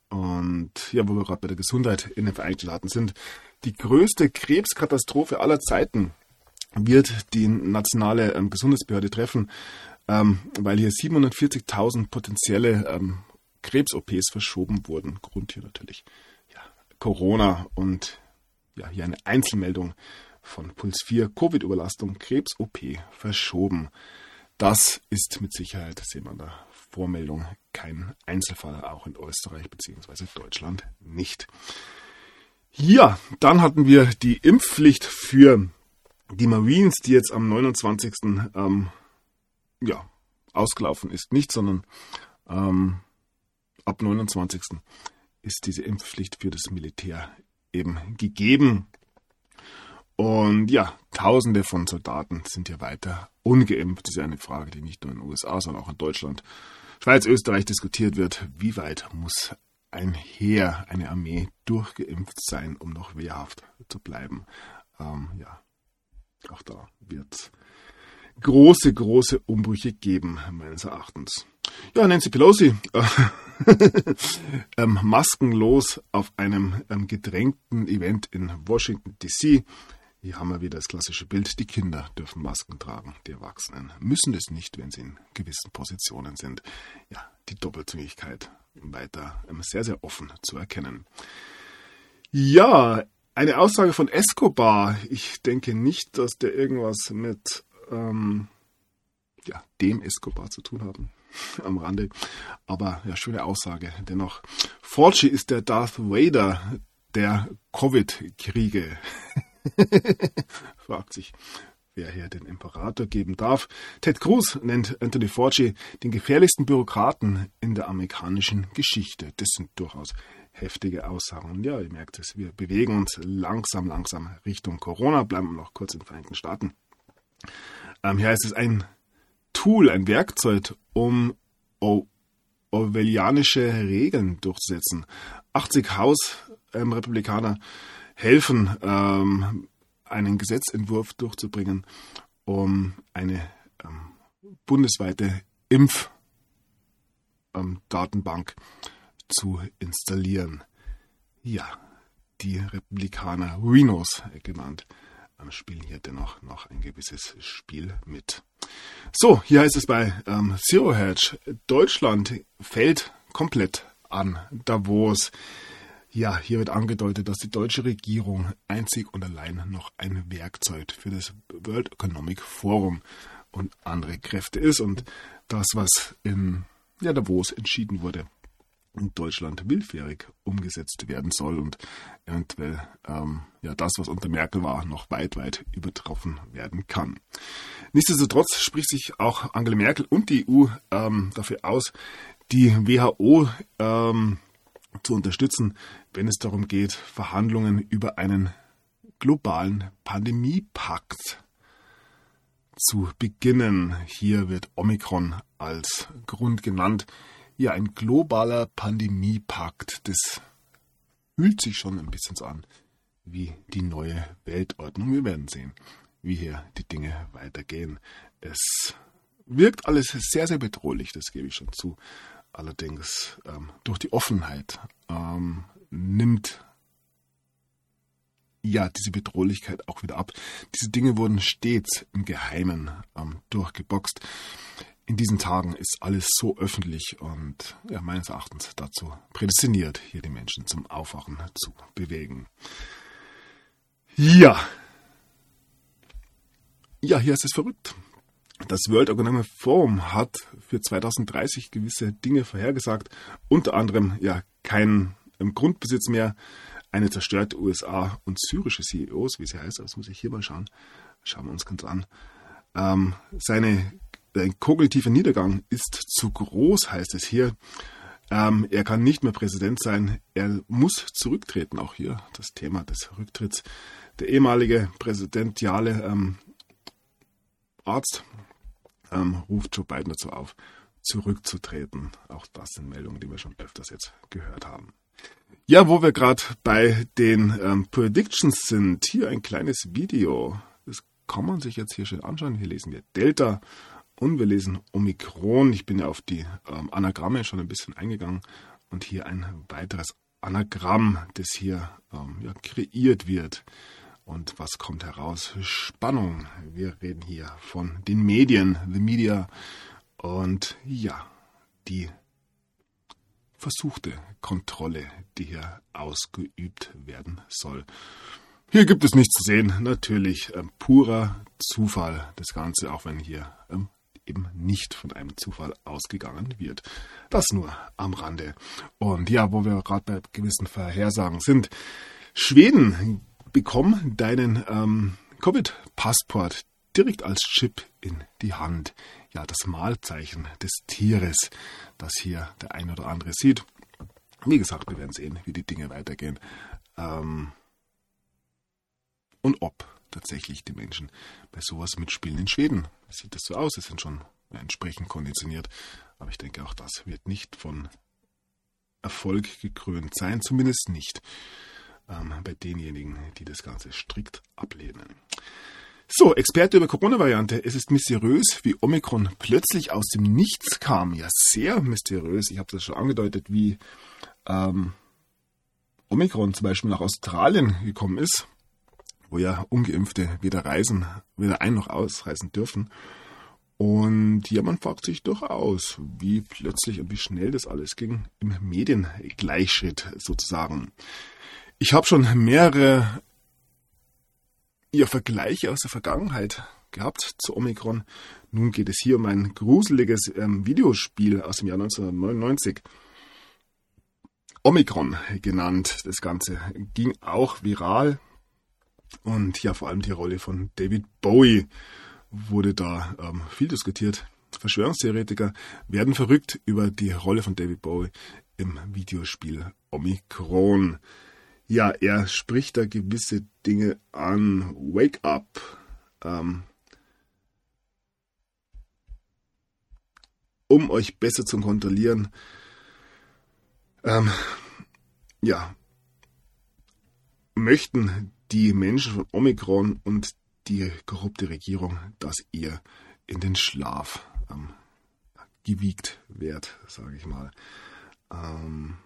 Und ja, wo wir gerade bei der Gesundheit in den Vereinigten Staaten sind, die größte Krebskatastrophe aller Zeiten wird die nationale ähm, Gesundheitsbehörde treffen, ähm, weil hier siebenhundertvierzigtausend potenzielle ähm, Krebs-O Ps verschoben wurden. Grund hier natürlich ja, Corona und ja, hier eine Einzelmeldung von Puls vier, Covid-Überlastung, Krebs-O P verschoben. Das ist mit Sicherheit, sehen wir an der Vormeldung, kein Einzelfall, auch in Österreich bzw. Deutschland nicht. Ja, dann hatten wir die Impfpflicht für die Marines, die jetzt am neunundzwanzigsten Ähm, ja, ausgelaufen ist. Nicht, sondern ähm, ab neunundzwanzigsten ist diese Impfpflicht für das Militär eben gegeben. Und ja, Tausende von Soldaten sind hier weiter ungeimpft. Das ist eine Frage, die nicht nur in den U S A, sondern auch in Deutschland, Schweiz, Österreich diskutiert wird. Wie weit muss ein Heer, eine Armee durchgeimpft sein, um noch wehrhaft zu bleiben? Ähm, ja, auch da wird es große, große Umbrüche geben, meines Erachtens. Ja, Nancy Pelosi, äh, ähm, maskenlos auf einem ähm, gedrängten Event in Washington D C Hier haben wir wieder das klassische Bild. Die Kinder dürfen Masken tragen, die Erwachsenen müssen es nicht, wenn sie in gewissen Positionen sind. Ja, die Doppelzüngigkeit weiter ähm, sehr, sehr offen zu erkennen. Ja, eine Aussage von Escobar. Ich denke nicht, dass der irgendwas mit ähm, ja, dem Escobar zu tun haben. Am Rande. Aber ja, schöne Aussage. Dennoch, Fauci ist der Darth Vader der Covid-Kriege. Fragt sich, wer hier den Imperator geben darf. Ted Cruz nennt Anthony Fauci den gefährlichsten Bürokraten in der amerikanischen Geschichte. Das sind durchaus heftige Aussagen. Und ja, ihr merkt es, wir bewegen uns langsam, langsam Richtung Corona. Bleiben wir noch kurz in den Vereinigten Staaten. Ähm, hier heißt es ein Tool, ein Werkzeug, um orwellianische Regeln durchzusetzen. achtzig Haus-Republikaner ähm, helfen, ähm, einen Gesetzentwurf durchzubringen, um eine ähm, bundesweite Impfdatenbank ähm, zu installieren. Ja, die Republikaner, Rhinos genannt, ähm, spielen hier dennoch noch ein gewisses Spiel mit. So, hier heißt es bei ähm, Zero Hedge, Deutschland fällt komplett an Davos. Ja, hier wird angedeutet, dass die deutsche Regierung einzig und allein noch ein Werkzeug für das World Economic Forum und andere Kräfte ist. Und das, was in ja, Davos entschieden wurde, in Deutschland willfährig umgesetzt werden soll und eventuell ähm, ja das, was unter Merkel war, noch weit, weit übertroffen werden kann. Nichtsdestotrotz spricht sich auch Angela Merkel und die E U ähm, dafür aus, die W H O ähm, zu unterstützen, wenn es darum geht, Verhandlungen über einen globalen Pandemiepakt zu beginnen. Hier wird Omikron als Grund genannt. Ja, ein globaler Pandemiepakt, das fühlt sich schon ein bisschen so an wie die neue Weltordnung. Wir werden sehen, wie hier die Dinge weitergehen. Es wirkt alles sehr, sehr bedrohlich, das gebe ich schon zu. Allerdings ähm, durch die Offenheit ähm, nimmt ja diese Bedrohlichkeit auch wieder ab. Diese Dinge wurden stets im Geheimen ähm, durchgeboxt. In diesen Tagen ist alles so öffentlich und ja, meines Erachtens dazu prädestiniert, hier die Menschen zum Aufwachen zu bewegen. Ja. Ja, hier ist es verrückt. Das World Economic Forum hat für zweitausenddreißig gewisse Dinge vorhergesagt, unter anderem ja keinen im Grundbesitz mehr, eine zerstörte U S A und syrische C E Os, wie sie heißt, das muss ich hier mal schauen, schauen wir uns ganz an. Ähm, seine Ein kognitiver Niedergang ist zu groß, heißt es hier. Ähm, er kann nicht mehr Präsident sein. Er muss zurücktreten, auch hier das Thema des Rücktritts. Der ehemalige präsidentiale ähm, Arzt ähm, ruft Joe Biden dazu auf, zurückzutreten. Auch das sind Meldungen, die wir schon öfters jetzt gehört haben. Ja, wo wir gerade bei den ähm, Predictions sind, hier ein kleines Video. Das kann man sich jetzt hier schön anschauen. Hier lesen wir Delta. Und wir lesen Omikron. Ich bin ja auf die ähm, Anagramme schon ein bisschen eingegangen. und hier ein weiteres Anagramm, das hier ähm, ja, kreiert wird. Und was kommt heraus? Spannung. Wir reden hier von den Medien, the media und ja, die versuchte Kontrolle, die hier ausgeübt werden soll. Hier gibt es nichts zu sehen, natürlich ähm, purer Zufall, das Ganze, auch wenn hier ähm, eben nicht von einem Zufall ausgegangen wird. Das nur am Rande. Und ja, wo wir gerade bei gewissen Vorhersagen sind. Schweden, bekomm deinen ähm, Covid-Passport direkt als Chip in die Hand. Ja, das Malzeichen des Tieres, das hier der ein oder andere sieht. Wie gesagt, wir werden sehen, wie die Dinge weitergehen. Ähm, und ob tatsächlich die Menschen bei sowas mitspielen. In Schweden sieht das so aus, sie sind schon entsprechend konditioniert. Aber ich denke, auch das wird nicht von Erfolg gekrönt sein, zumindest nicht ähm, bei denjenigen, die das Ganze strikt ablehnen. So, Experte über Corona-Variante. Es ist mysteriös, wie Omikron plötzlich aus dem Nichts kam. Ja, sehr mysteriös. Ich habe das schon angedeutet, wie ähm, Omikron zum Beispiel nach Australien gekommen ist, wo ja Ungeimpfte weder reisen, weder ein- noch ausreisen dürfen. Und ja, man fragt sich durchaus, wie plötzlich und wie schnell das alles ging im Mediengleichschritt sozusagen. Ich habe schon mehrere ja, Vergleiche aus der Vergangenheit gehabt zu Omikron. Nun geht es hier um ein gruseliges ähm, Videospiel aus dem Jahr neunzehnhundertneunundneunzig. Omikron genannt. Das Ganze ging auch viral. Und ja, vor allem die Rolle von David Bowie wurde da ähm, viel diskutiert. Verschwörungstheoretiker werden verrückt über die Rolle von David Bowie im Videospiel Omikron. Ja, er spricht da gewisse Dinge an. Wake up. Ähm, um euch besser zu kontrollieren. Ähm, ja, möchten die Menschen von Omikron und die korrupte Regierung, dass ihr in den Schlaf ähm, gewiegt werdet, sage ich mal. Ähm,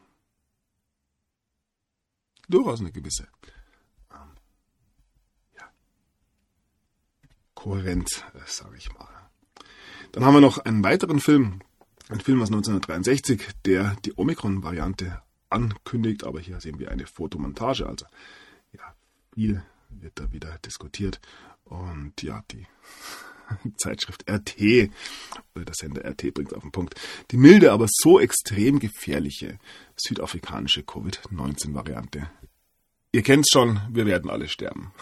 durchaus eine gewisse ähm, ja, Kohärenz, äh, sage ich mal. Dann haben wir noch einen weiteren Film, ein Film aus neunzehnhundertdreiundsechzig, der die Omikron-Variante ankündigt, aber hier sehen wir eine Fotomontage, also ja, viel wird da wieder diskutiert. Und ja, die Zeitschrift R T, oder der Sender R T bringt es auf den Punkt. Die milde, aber so extrem gefährliche südafrikanische Covid neunzehn Variante. Ihr kennt es schon, wir werden alle sterben.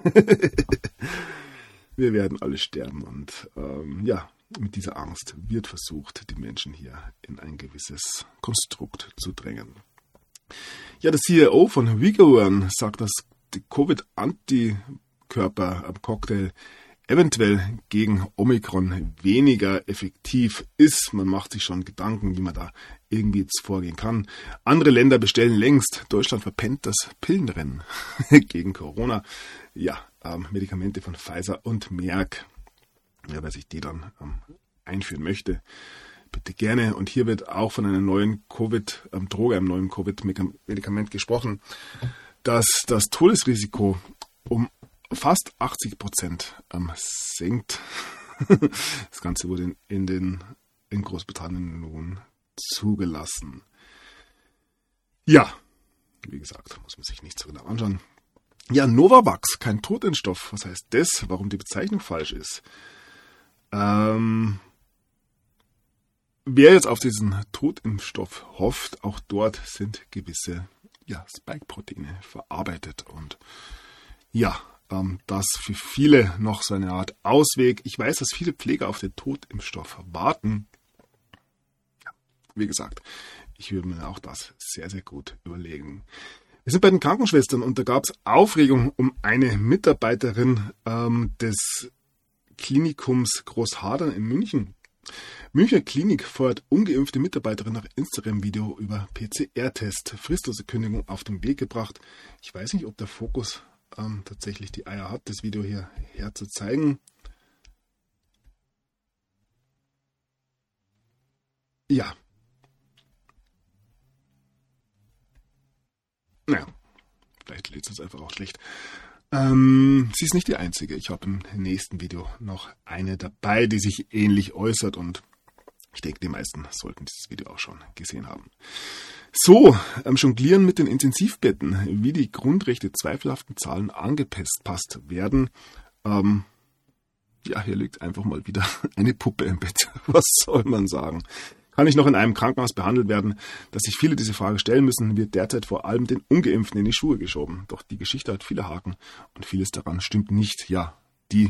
Wir werden alle sterben. Und ähm, ja, mit dieser Angst wird versucht, die Menschen hier in ein gewisses Konstrukt zu drängen. Ja, der C E O von Vigoren sagt, dass die Covid-Antikörper am Cocktail eventuell gegen Omikron weniger effektiv ist. Man macht sich schon Gedanken, wie man da irgendwie jetzt vorgehen kann. Andere Länder bestellen längst. Deutschland verpennt das Pillenrennen gegen Corona. Ja, ähm, Medikamente von Pfizer und Merck. Ja, wer sich die dann ähm, einführen möchte, bitte gerne. Und hier wird auch von einer neuen Covid-Droge, einem neuen Covid-Medikament gesprochen, dass das Todesrisiko um fast achtzig Prozent ähm, senkt. Das Ganze wurde in, in, den, in Großbritannien nun zugelassen. Ja, wie gesagt, muss man sich nicht so genau anschauen. Ja, Novavax, kein Totimpfstoff. Was heißt das? Warum die Bezeichnung falsch ist? Ähm, wer jetzt auf diesen Totimpfstoff hofft, auch dort sind gewisse ja, Spike-Proteine verarbeitet. Und ja, ähm, das für viele noch so eine Art Ausweg. Ich weiß, dass viele Pfleger auf den Totimpfstoff warten. Ja, wie gesagt, ich würde mir auch das sehr, sehr gut überlegen. Wir sind bei den Krankenschwestern und da gab es Aufregung um eine Mitarbeiterin ähm, des Klinikums Großhadern in München. Münchner Klinik fordert ungeimpfte Mitarbeiterin nach Instagram-Video über P C R-Test. Fristlose Kündigung auf den Weg gebracht. Ich weiß nicht, ob der Fokus ähm, tatsächlich die Eier hat, das Video hier herzuzeigen. Ja. Naja, vielleicht lädt es einfach auch schlecht. Ähm, sie ist nicht die einzige. Ich habe im nächsten Video noch eine dabei, die sich ähnlich äußert und ich denke, die meisten sollten dieses Video auch schon gesehen haben. So, ähm, Jonglieren mit den Intensivbetten, wie die Grundrechte zweifelhaften Zahlen angepasst werden. Ähm, ja, hier liegt einfach mal wieder eine Puppe im Bett. Was soll man sagen? Kann ich noch in einem Krankenhaus behandelt werden? Dass sich viele diese Frage stellen müssen, wird derzeit vor allem den Ungeimpften in die Schuhe geschoben. Doch die Geschichte hat viele Haken und vieles daran stimmt nicht. Ja, die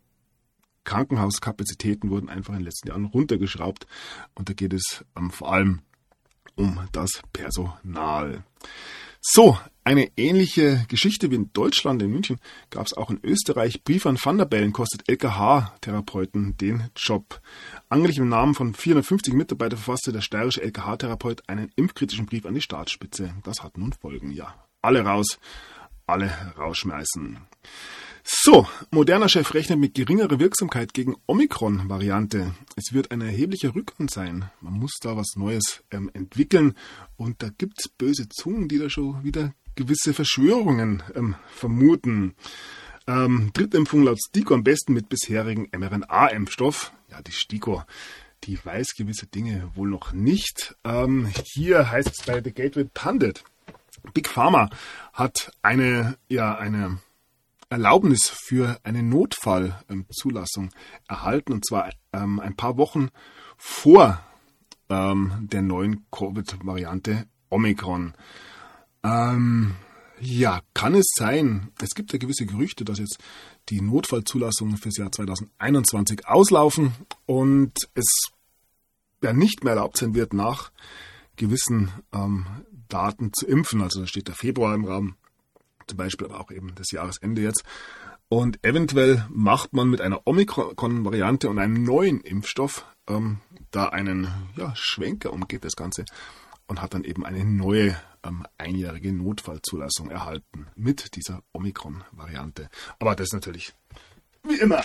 Krankenhauskapazitäten wurden einfach in den letzten Jahren runtergeschraubt und da geht es ähm, vor allem um das Personal. So, eine ähnliche Geschichte wie in Deutschland, in München, gab es auch in Österreich. Brief an Van der Bellen kostet L K H-Therapeuten den Job. Angeblich im Namen von vierhundertfünfzig Mitarbeitern verfasste der steirische L K H-Therapeut einen impfkritischen Brief an die Staatsspitze. Das hat nun Folgen, ja. Alle raus, alle rausschmeißen. So, Moderna Chef rechnet mit geringerer Wirksamkeit gegen Omikron-Variante. Es wird ein erheblicher Rückgang sein. Man muss da was Neues ähm, entwickeln. Und da gibt's böse Zungen, die da schon wieder gewisse Verschwörungen ähm, vermuten. Ähm, Drittimpfung laut STIKO am besten mit bisherigem mRNA-Impfstoff. Ja, die STIKO, die weiß gewisse Dinge wohl noch nicht. Ähm, hier heißt es bei The Gateway Pundit, Big Pharma hat eine, ja, eine Erlaubnis für eine Notfallzulassung erhalten, und zwar ähm, ein paar Wochen vor ähm, der neuen Covid-Variante Omikron. Ähm, ja, kann es sein, es gibt ja gewisse Gerüchte, dass jetzt die Notfallzulassungen fürs Jahr zwanzig einundzwanzig auslaufen und es ja nicht mehr erlaubt sein wird, nach gewissen ähm, Daten zu impfen. Also da steht der Februar im Raum. Zum Beispiel aber auch eben das Jahresende jetzt. Und eventuell macht man mit einer Omikron-Variante und einem neuen Impfstoff ähm, da einen ja, Schwenker, umgeht das Ganze, und hat dann eben eine neue ähm, einjährige Notfallzulassung erhalten mit dieser Omikron-Variante. Aber das ist natürlich, wie immer,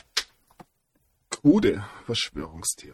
krude Verschwörungstheorie.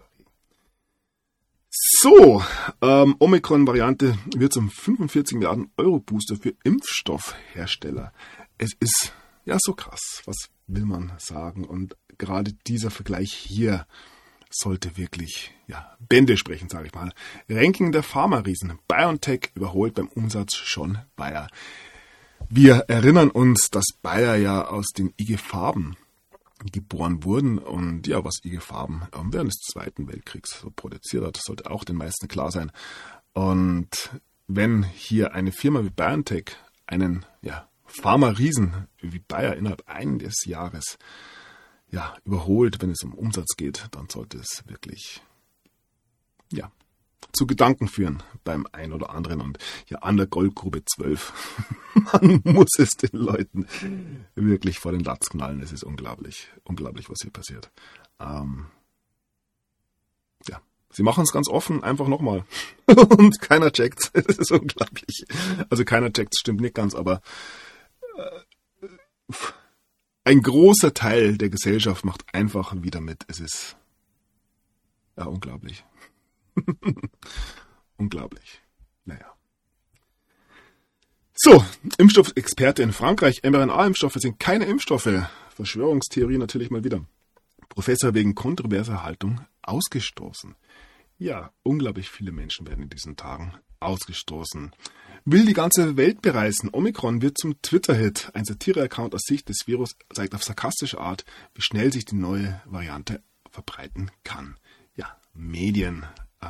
So, ähm, Omikron-Variante wird zum fünfundvierzig Milliarden Euro Booster für Impfstoffhersteller. Es ist ja so krass, was will man sagen? Und gerade dieser Vergleich hier sollte wirklich ja, Bände sprechen, sage ich mal. Ranking der Pharma-Riesen. BioNTech überholt beim Umsatz schon Bayer. Wir erinnern uns, dass Bayer ja aus den I G Farben geboren wurden und ja, was I G Farben während des Zweiten Weltkriegs so produziert hat, das sollte auch den meisten klar sein. Und wenn hier eine Firma wie BioNTech einen ja, Pharma-Riesen wie Bayer innerhalb eines Jahres ja, überholt, wenn es um Umsatz geht, dann sollte es wirklich ja, zu Gedanken führen beim einen oder anderen. Und ja, an der Goldgrube zwölf, man muss es den Leuten wirklich vor den Latz knallen. Es ist unglaublich, unglaublich, was hier passiert. Ähm, ja, sie machen es ganz offen, einfach nochmal. Und keiner checkt. Es ist unglaublich. Also keiner checkt, stimmt nicht ganz, aber äh, ein großer Teil der Gesellschaft macht einfach wieder mit. Es ist ja unglaublich. Unglaublich. Naja. So, Impfstoffexperte in Frankreich. mRNA-Impfstoffe sind keine Impfstoffe. Verschwörungstheorie natürlich mal wieder. Professor wegen kontroverser Haltung ausgestoßen. Ja, unglaublich viele Menschen werden in diesen Tagen ausgestoßen. Will die ganze Welt bereisen. Omikron wird zum Twitter-Hit. Ein Satire-Account aus Sicht des Virus zeigt auf sarkastische Art, wie schnell sich die neue Variante verbreiten kann. Ja, Medien äh,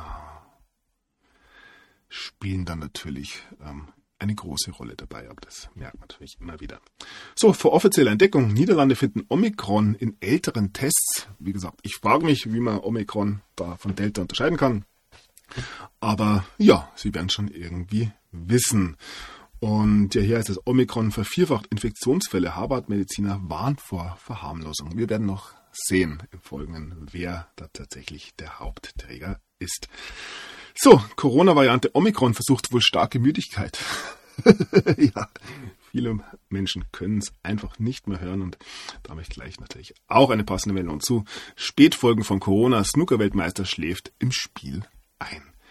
spielen dann natürlich ähm, eine große Rolle dabei, aber das merkt man natürlich immer wieder. So, vor offizieller Entdeckung, Niederlande finden Omikron in älteren Tests. Wie gesagt, ich frage mich, wie man Omikron da von Delta unterscheiden kann. Aber ja, sie werden schon irgendwie wissen. Und ja, hier heißt es, Omikron vervierfacht Infektionsfälle. Harvard-Mediziner warnt vor Verharmlosung. Wir werden noch sehen im Folgenden, wer da tatsächlich der Hauptträger ist. So, Corona-Variante Omikron versucht wohl starke Müdigkeit. Ja, viele Menschen können es einfach nicht mehr hören und da habe ich gleich natürlich auch eine passende Meldung zu. Spätfolgen von Corona, Snooker-Weltmeister schläft im Spiel ein.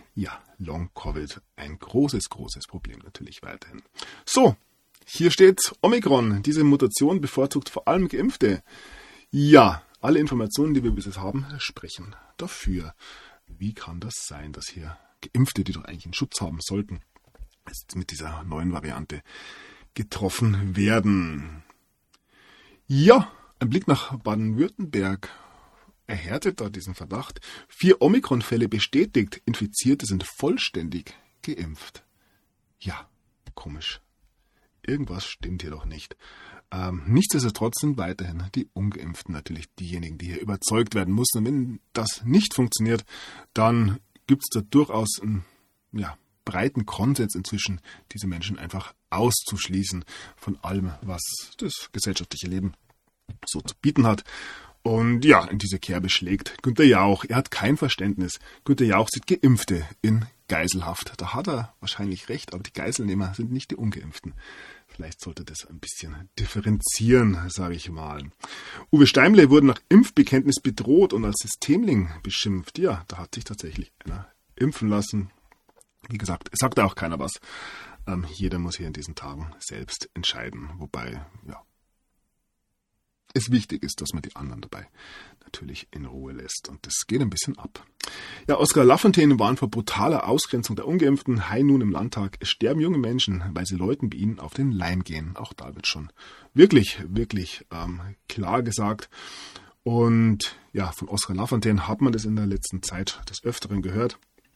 ja, Long-Covid, ein großes, großes Problem natürlich weiterhin. So, hier steht Omikron. Diese Mutation bevorzugt vor allem Geimpfte. Ja, alle Informationen, die wir bis jetzt haben, sprechen dafür. Wie kann das sein, dass hier Geimpfte, die doch eigentlich einen Schutz haben sollten, jetzt mit dieser neuen Variante getroffen werden? Ja, ein Blick nach Baden-Württemberg erhärtet da diesen Verdacht. Vier Omikron-Fälle bestätigt, Infizierte sind vollständig geimpft. Ja, komisch. Irgendwas stimmt hier doch nicht. Ähm, nichtsdestotrotz sind weiterhin die Ungeimpften natürlich diejenigen, die hier überzeugt werden müssen. Und wenn das nicht funktioniert, dann gibt es da durchaus einen ja, breiten Konsens inzwischen, diese Menschen einfach auszuschließen von allem, was das gesellschaftliche Leben so zu bieten hat. Und ja, in diese Kerbe schlägt Günther Jauch. Er hat kein Verständnis. Günther Jauch sieht Geimpfte in Geiselhaft. Da hat er wahrscheinlich recht, aber die Geiselnehmer sind nicht die Ungeimpften. Vielleicht sollte das ein bisschen differenzieren, sage ich mal. Uwe Steimle wurde nach Impfbekenntnis bedroht und als Systemling beschimpft. Ja, da hat sich tatsächlich einer impfen lassen. Wie gesagt, es sagt auch keiner was. Ähm, jeder muss hier in diesen Tagen selbst entscheiden. Wobei, ja, es wichtig ist, dass man die anderen dabei natürlich in Ruhe lässt. Und das geht ein bisschen ab. Ja, Oskar Lafontaine warnt vor brutaler Ausgrenzung der Ungeimpften. High Noon im Landtag. Es sterben junge Menschen, weil sie Leuten wie ihnen auf den Leim gehen. Auch da wird schon wirklich, wirklich ähm, klar gesagt. Und ja, von Oskar Lafontaine hat man das in der letzten Zeit des Öfteren gehört.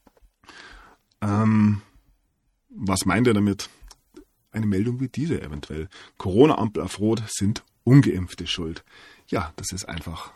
Ähm, was meint er damit? Eine Meldung wie diese eventuell. Corona-Ampel auf Rot sind Ungeimpfte schuld. Ja, das ist einfach.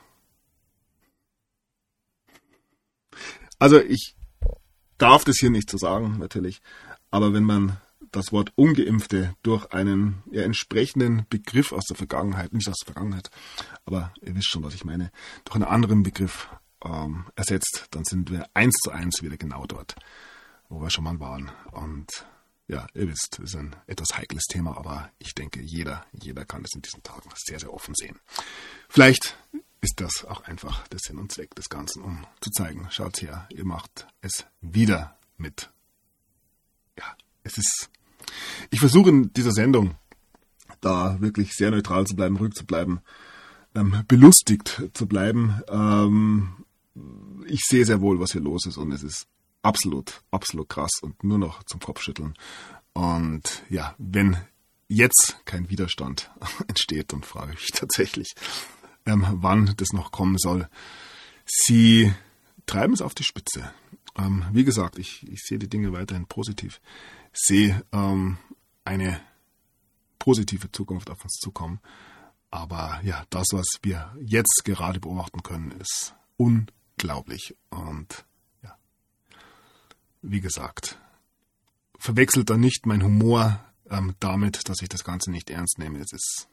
Also ich darf das hier nicht so sagen, natürlich. Aber wenn man das Wort Ungeimpfte durch einen ja, entsprechenden Begriff aus der Vergangenheit, nicht aus der Vergangenheit, aber ihr wisst schon, was ich meine, durch einen anderen Begriff ähm, ersetzt, dann sind wir eins zu eins wieder genau dort, wo wir schon mal waren. Und ja, ihr wisst, es ist ein etwas heikles Thema, aber ich denke, jeder, jeder kann es in diesen Tagen sehr, sehr offen sehen. Vielleicht ist das auch einfach der Sinn und Zweck des Ganzen, um zu zeigen, schaut her, ihr macht es wieder mit. Ja, es ist, ich versuche in dieser Sendung da wirklich sehr neutral zu bleiben, ruhig zu bleiben, ähm, belustigt zu bleiben. Ähm, ich sehe sehr wohl, was hier los ist und es ist Absolut, absolut krass und nur noch zum Kopfschütteln. Und ja, wenn jetzt kein Widerstand entsteht, dann frage ich mich tatsächlich, ähm, wann das noch kommen soll. Sie treiben es auf die Spitze. Ähm, wie gesagt, ich, ich sehe die Dinge weiterhin positiv. Sehe ähm, eine positive Zukunft auf uns zukommen. Aber ja, das, was wir jetzt gerade beobachten können, ist unglaublich. Und wie gesagt, verwechselt da nicht mein Humor ähm, damit, dass ich das Ganze nicht ernst nehme. Es ist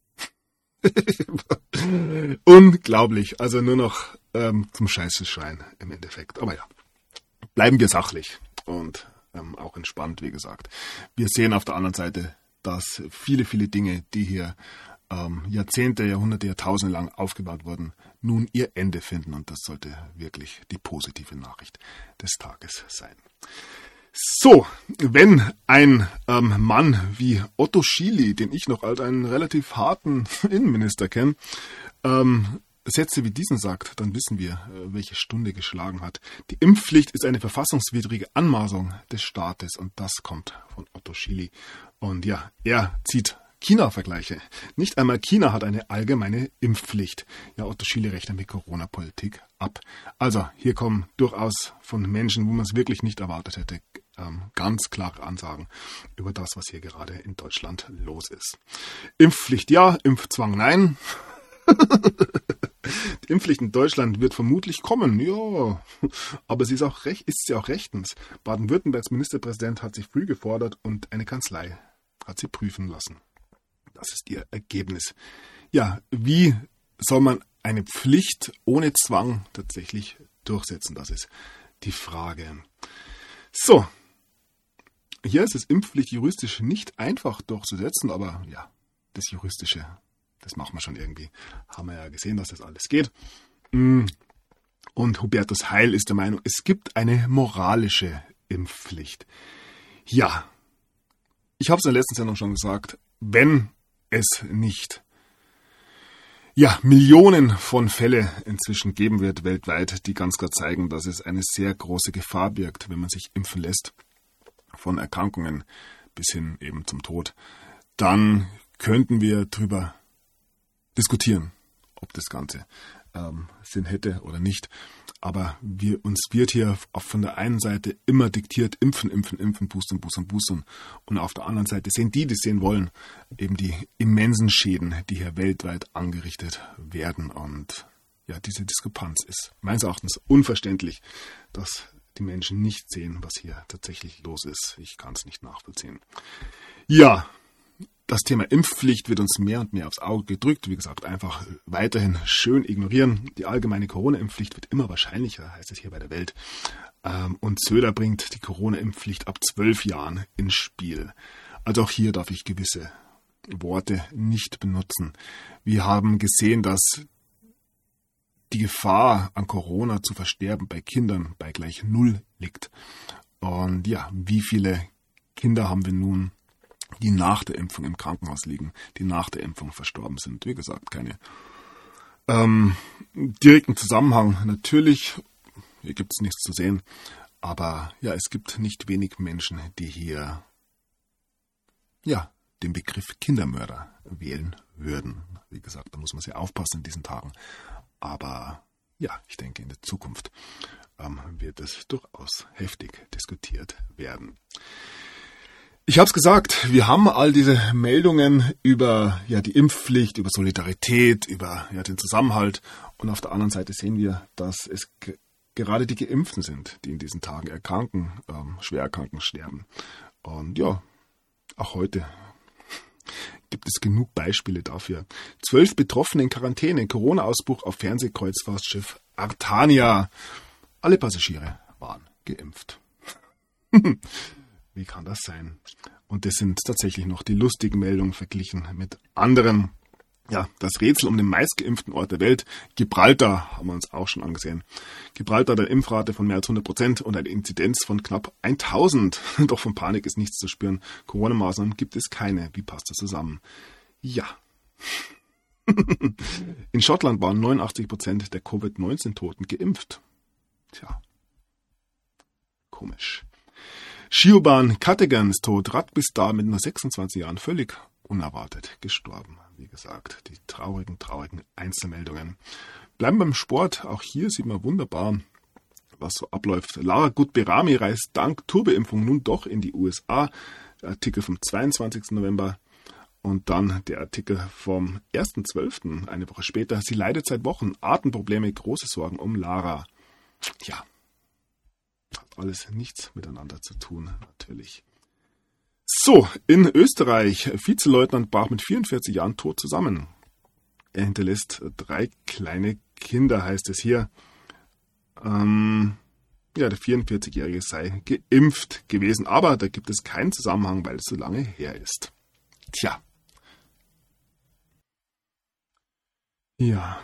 unglaublich. Also nur noch ähm, zum Scheißeschreien im Endeffekt. Aber ja, bleiben wir sachlich und ähm, auch entspannt, wie gesagt. Wir sehen auf der anderen Seite, dass viele, viele Dinge, die hier ähm, Jahrzehnte, Jahrhunderte, Jahrtausende lang aufgebaut wurden, nun ihr Ende finden. Und das sollte wirklich die positive Nachricht des Tages sein. So, wenn ein ähm, Mann wie Otto Schily, den ich noch als einen relativ harten Innenminister kenne, ähm, Sätze wie diesen sagt, dann wissen wir, welche Stunde geschlagen hat. Die Impfpflicht ist eine verfassungswidrige Anmaßung des Staates und das kommt von Otto Schily. Und ja, er zieht China-Vergleiche. Nicht einmal China hat eine allgemeine Impfpflicht. Ja, Otto Schily rechnet mit Corona-Politik ab. Also, hier kommen durchaus von Menschen, wo man es wirklich nicht erwartet hätte, ähm, ganz klare Ansagen über das, was hier gerade in Deutschland los ist. Impfpflicht ja, Impfzwang nein. Die Impfpflicht in Deutschland wird vermutlich kommen, ja, aber sie ist, auch recht, ist sie auch rechtens. Baden-Württembergs Ministerpräsident hat sie früh gefordert und eine Kanzlei hat sie prüfen lassen. Das ist ihr Ergebnis. Ja, wie soll man eine Pflicht ohne Zwang tatsächlich durchsetzen? Das ist die Frage. So, hier ist es Impfpflicht juristisch nicht einfach durchzusetzen, aber ja, das Juristische, das machen wir schon irgendwie. Haben wir ja gesehen, dass das alles geht. Und Hubertus Heil ist der Meinung, es gibt eine moralische Impfpflicht. Ja, ich habe es in der letzten Sendung schon gesagt, wenn es nicht ja, Millionen von Fälle inzwischen geben wird weltweit, die ganz klar zeigen, dass es eine sehr große Gefahr birgt, wenn man sich impfen lässt, von Erkrankungen bis hin eben zum Tod, dann könnten wir drüber diskutieren, ob das Ganze ähm, Sinn hätte oder nicht. Aber wir, uns wird hier auf, von der einen Seite immer diktiert, impfen, impfen, impfen, boostern, boostern, boostern. Und auf der anderen Seite sehen die, die sehen wollen, eben die immensen Schäden, die hier weltweit angerichtet werden. Und ja, diese Diskrepanz ist meines Erachtens unverständlich, dass die Menschen nicht sehen, was hier tatsächlich los ist. Ich kann es nicht nachvollziehen. Ja, das Thema Impfpflicht wird uns mehr und mehr aufs Auge gedrückt. Wie gesagt, einfach weiterhin schön ignorieren. Die allgemeine Corona-Impfpflicht wird immer wahrscheinlicher, heißt es hier bei der Welt. Und Söder bringt die Corona-Impfpflicht ab zwölf Jahren ins Spiel. Also auch hier darf ich gewisse Worte nicht benutzen. Wir haben gesehen, dass die Gefahr, an Corona zu versterben, bei Kindern bei gleich null liegt. Und ja, wie viele Kinder haben wir nun, die nach der Impfung im Krankenhaus liegen, die nach der Impfung verstorben sind? Wie gesagt, keine ähm, direkten Zusammenhang. Natürlich, hier gibt es nichts zu sehen, aber ja, es gibt nicht wenig Menschen, die hier ja den Begriff Kindermörder wählen würden. Wie gesagt, da muss man sehr aufpassen in diesen Tagen. Aber ja, ich denke, in der Zukunft ähm, wird es durchaus heftig diskutiert werden. Ich habe es gesagt, wir haben all diese Meldungen über ja die Impfpflicht, über Solidarität, über ja den Zusammenhalt. Und auf der anderen Seite sehen wir, dass es g- gerade die Geimpften sind, die in diesen Tagen erkranken, ähm, schwer erkranken, sterben. Und ja, auch heute gibt es genug Beispiele dafür. Zwölf Betroffene in Quarantäne, Corona-Ausbruch auf Fernsehkreuzfahrtschiff Artania. Alle Passagiere waren geimpft. Wie kann das sein? Und das sind tatsächlich noch die lustigen Meldungen verglichen mit anderen. Ja, das Rätsel um den meistgeimpften Ort der Welt, Gibraltar, haben wir uns auch schon angesehen. Gibraltar hat eine Impfrate von mehr als hundert Prozent und eine Inzidenz von knapp tausend. Doch von Panik ist nichts zu spüren. Corona-Maßnahmen gibt es keine. Wie passt das zusammen? Ja. In Schottland waren neunundachtzig Prozent der Covid neunzehn Toten geimpft. Tja, komisch. Skiobahn Kattegan ist tot, Radbistar mit nur sechsundzwanzig Jahren völlig unerwartet gestorben. Wie gesagt, die traurigen, traurigen Einzelmeldungen. Bleiben beim Sport. Auch hier sieht man wunderbar, was so abläuft. Lara Gutberami reist dank Turbeimpfung nun doch in die U S A. Der Artikel vom zweiundzwanzigsten November. Und dann der Artikel vom ersten zwölften, eine Woche später. Sie leidet seit Wochen. Atemprobleme, große Sorgen um Lara. Tja, hat alles nichts miteinander zu tun, natürlich. So, in Österreich, Vizeleutnant brach mit vierundvierzig Jahren tot zusammen. Er hinterlässt drei kleine Kinder, heißt es hier. Ähm, ja, der vierundvierzigjährige sei geimpft gewesen, aber da gibt es keinen Zusammenhang, weil es so lange her ist. Tja. Ja.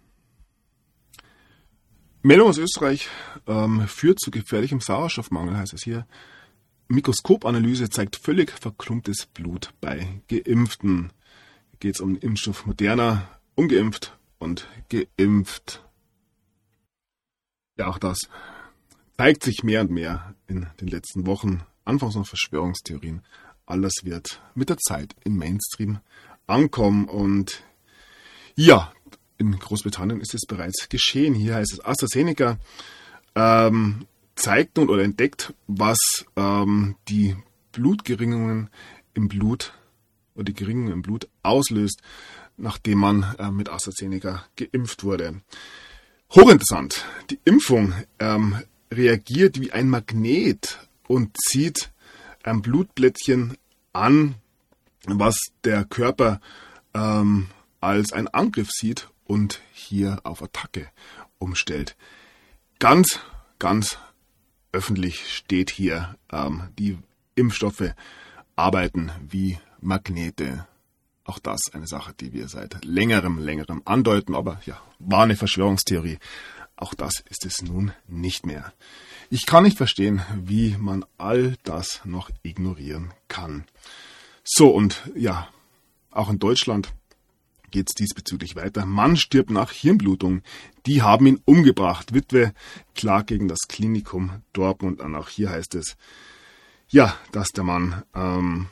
Meldung aus Österreich ähm, führt zu gefährlichem Sauerstoffmangel, heißt es hier. Mikroskopanalyse zeigt völlig verklumptes Blut bei Geimpften. Hier geht es um den Impfstoff Moderna, ungeimpft und geimpft. Ja, auch das zeigt sich mehr und mehr in den letzten Wochen. Anfangs noch Verschwörungstheorien. Alles wird mit der Zeit im Mainstream ankommen. Und ja, in Großbritannien ist es bereits geschehen. Hier heißt es, AstraZeneca ähm, zeigt nun oder entdeckt, was ähm, die Blutgerinnungen im Blut oder die Gerinnungen im Blut auslöst, nachdem man äh, mit AstraZeneca geimpft wurde. Hochinteressant. Die Impfung ähm, reagiert wie ein Magnet und zieht ein Blutplättchen an, was der Körper ähm, als einen Angriff sieht und hier auf Attacke umstellt. Ganz, ganz öffentlich steht hier, ähm, die Impfstoffe arbeiten wie Magnete. Auch das eine Sache, die wir seit längerem, längerem andeuten, aber ja, war eine Verschwörungstheorie. Auch das ist es nun nicht mehr. Ich kann nicht verstehen, wie man all das noch ignorieren kann. So, und ja, auch in Deutschland geht es diesbezüglich weiter. Mann stirbt nach Hirnblutung. Die haben ihn umgebracht. Witwe klagt gegen das Klinikum Dortmund an. Auch hier heißt es, ja, dass der Mann ähm,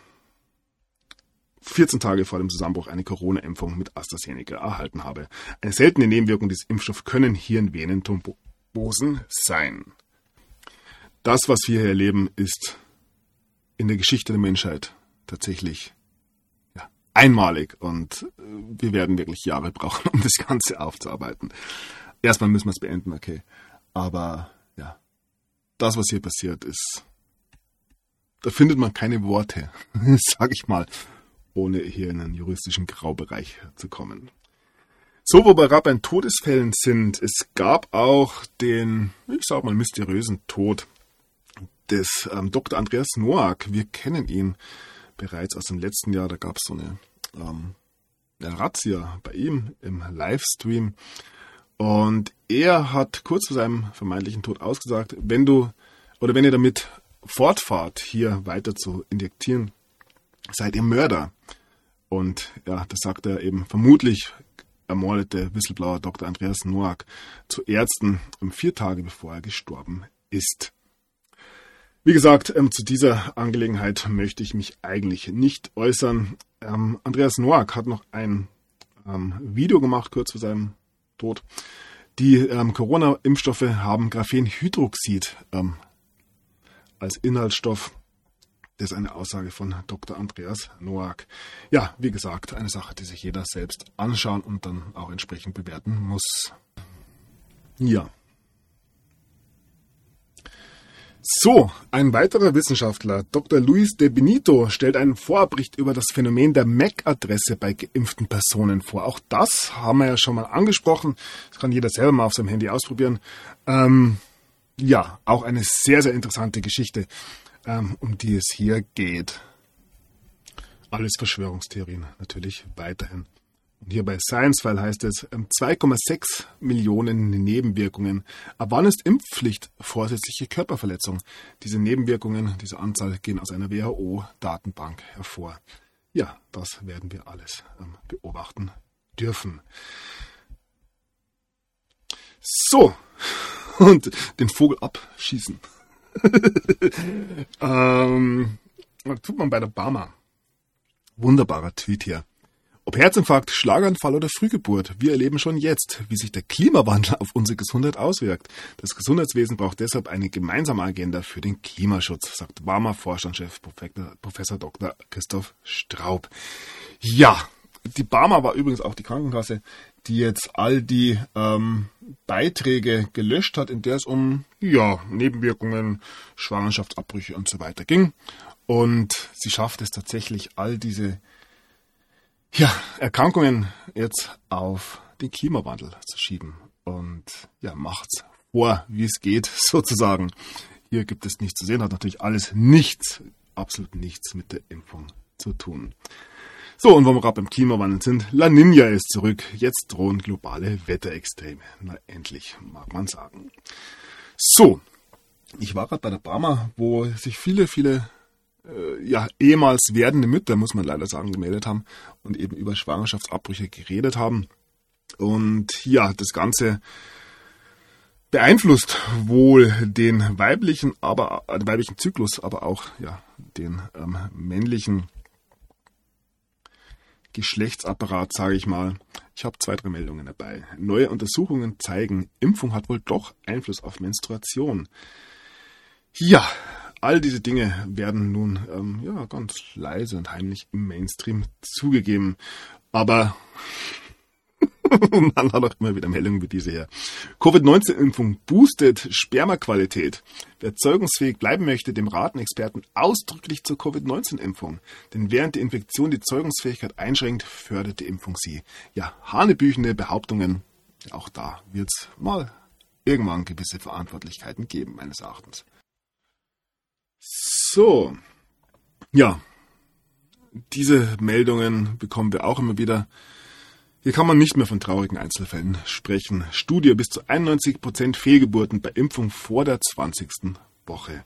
vierzehn Tage vor dem Zusammenbruch eine Corona-Impfung mit AstraZeneca erhalten habe. Eine seltene Nebenwirkung des Impfstoffs können Hirnvenenthrombosen sein. Das, was wir hier erleben, ist in der Geschichte der Menschheit tatsächlich ja, einmalig und wir werden wirklich Jahre brauchen, um das Ganze aufzuarbeiten. Erstmal müssen wir es beenden, okay. Aber ja, das, was hier passiert ist, da findet man keine Worte, sage ich mal, ohne hier in einen juristischen Graubereich zu kommen. So, wo wir gerade bei Todesfällen sind, es gab auch den, ich sag mal, mysteriösen Tod des ähm, Doktor Andreas Noack. Wir kennen ihn bereits aus dem letzten Jahr. Da gab es so eine, ähm, eine Razzia bei ihm im Livestream. Und er hat kurz vor seinem vermeintlichen Tod ausgesagt, wenn du oder wenn ihr damit fortfahrt, hier weiter zu injektieren, seid ihr Mörder. Und ja, das sagt er eben vermutlich ermordete Whistleblower Doktor Andreas Noack zu Ärzten um vier Tage bevor er gestorben ist. Wie gesagt, ähm, zu dieser Angelegenheit möchte ich mich eigentlich nicht äußern. Ähm, Andreas Noack hat noch ein ähm, Video gemacht, kurz vor seinem Tod. Die ähm, Corona-Impfstoffe haben Graphenhydroxid ähm, als Inhaltsstoff. Das ist eine Aussage von Doktor Andreas Noack. Ja, wie gesagt, eine Sache, die sich jeder selbst anschauen und dann auch entsprechend bewerten muss. Ja. So, ein weiterer Wissenschaftler, Doktor Luis de Benito, stellt einen Vorbericht über das Phänomen der M A C-Adresse bei geimpften Personen vor. Auch das haben wir ja schon mal angesprochen. Das kann jeder selber mal auf seinem Handy ausprobieren. Ähm, ja, auch eine sehr, sehr interessante Geschichte, ähm, um die es hier geht. Alles Verschwörungstheorien natürlich weiterhin. Und hier bei Science-File heißt es, zwei Komma sechs Millionen Nebenwirkungen. Ab wann ist Impfpflicht vorsätzliche Körperverletzung? Diese Nebenwirkungen, diese Anzahl gehen aus einer W H O-Datenbank hervor. Ja, das werden wir alles ähm, beobachten dürfen. So, und den Vogel abschießen. ähm, was tut man bei der Barmer? Wunderbarer Tweet hier. Ob Herzinfarkt, Schlaganfall oder Frühgeburt, wir erleben schon jetzt, wie sich der Klimawandel auf unsere Gesundheit auswirkt. Das Gesundheitswesen braucht deshalb eine gemeinsame Agenda für den Klimaschutz, sagt Barmer Vorstandschef Professor Doktor Christoph Straub. Ja, die Barmer war übrigens auch die Krankenkasse, die jetzt all die ähm, Beiträge gelöscht hat, in der es um ja, Nebenwirkungen, Schwangerschaftsabbrüche und so weiter ging. Und sie schafft es tatsächlich, all diese ja, Erkrankungen jetzt auf den Klimawandel zu schieben und ja, macht's vor, wie es geht, sozusagen. Hier gibt es nichts zu sehen, hat natürlich alles nichts, absolut nichts mit der Impfung zu tun. So, und wo wir gerade beim Klimawandel sind, La Niña ist zurück, jetzt drohen globale Wetterextreme. Na, endlich, mag man sagen. So, ich war gerade bei der Barmer, wo sich viele, viele ja, ehemals werdende Mütter, muss man leider sagen, gemeldet haben und eben über Schwangerschaftsabbrüche geredet haben. Und ja, das Ganze beeinflusst wohl den weiblichen, aber äh, den weiblichen Zyklus, aber auch ja, den ähm, männlichen Geschlechtsapparat, sage ich mal. Ich habe zwei, drei Meldungen dabei. Neue Untersuchungen zeigen, Impfung hat wohl doch Einfluss auf Menstruation. Ja, all diese Dinge werden nun ähm, ja, ganz leise und heimlich im Mainstream zugegeben. Aber man hat auch immer wieder Meldungen wie diese hier. Covid neunzehn Impfung boostet Spermaqualität. Wer zeugungsfähig bleiben möchte, dem raten Experten ausdrücklich zur Covid neunzehn Impfung. Denn während die Infektion die Zeugungsfähigkeit einschränkt, fördert die Impfung sie. Ja, hanebüchende Behauptungen. Auch da wird es mal irgendwann gewisse Verantwortlichkeiten geben, meines Erachtens. So, ja, diese Meldungen bekommen wir auch immer wieder. Hier kann man nicht mehr von traurigen Einzelfällen sprechen. Studie: bis zu einundneunzig Prozent Fehlgeburten bei Impfung vor der zwanzigsten Woche.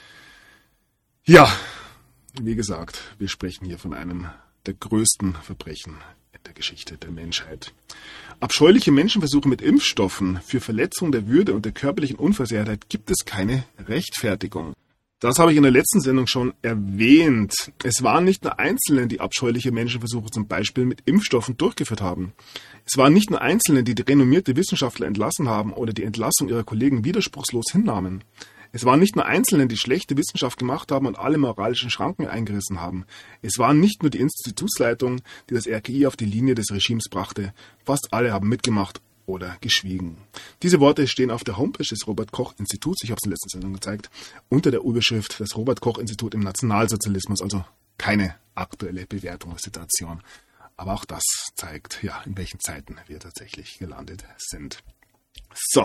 Ja, wie gesagt, wir sprechen hier von einem der größten Verbrechen in der Geschichte der Menschheit. Abscheuliche Menschenversuche mit Impfstoffen für Verletzung der Würde und der körperlichen Unversehrtheit gibt es keine Rechtfertigung. Das habe ich in der letzten Sendung schon erwähnt. Es waren nicht nur Einzelne, die abscheuliche Menschenversuche zum Beispiel mit Impfstoffen durchgeführt haben. Es waren nicht nur Einzelne, die renommierte Wissenschaftler entlassen haben oder die Entlassung ihrer Kollegen widerspruchslos hinnahmen. Es waren nicht nur Einzelne, die schlechte Wissenschaft gemacht haben und alle moralischen Schranken eingerissen haben. Es waren nicht nur die Institutsleitung, die das R K I auf die Linie des Regimes brachte. Fast alle haben mitgemacht oder geschwiegen. Diese Worte stehen auf der Homepage des Robert-Koch-Instituts, ich habe es in der letzten Sendung gezeigt, unter der Überschrift das Robert-Koch-Institut im Nationalsozialismus, also keine aktuelle Bewertung der Situation. Aber auch das zeigt, ja, in welchen Zeiten wir tatsächlich gelandet sind. So,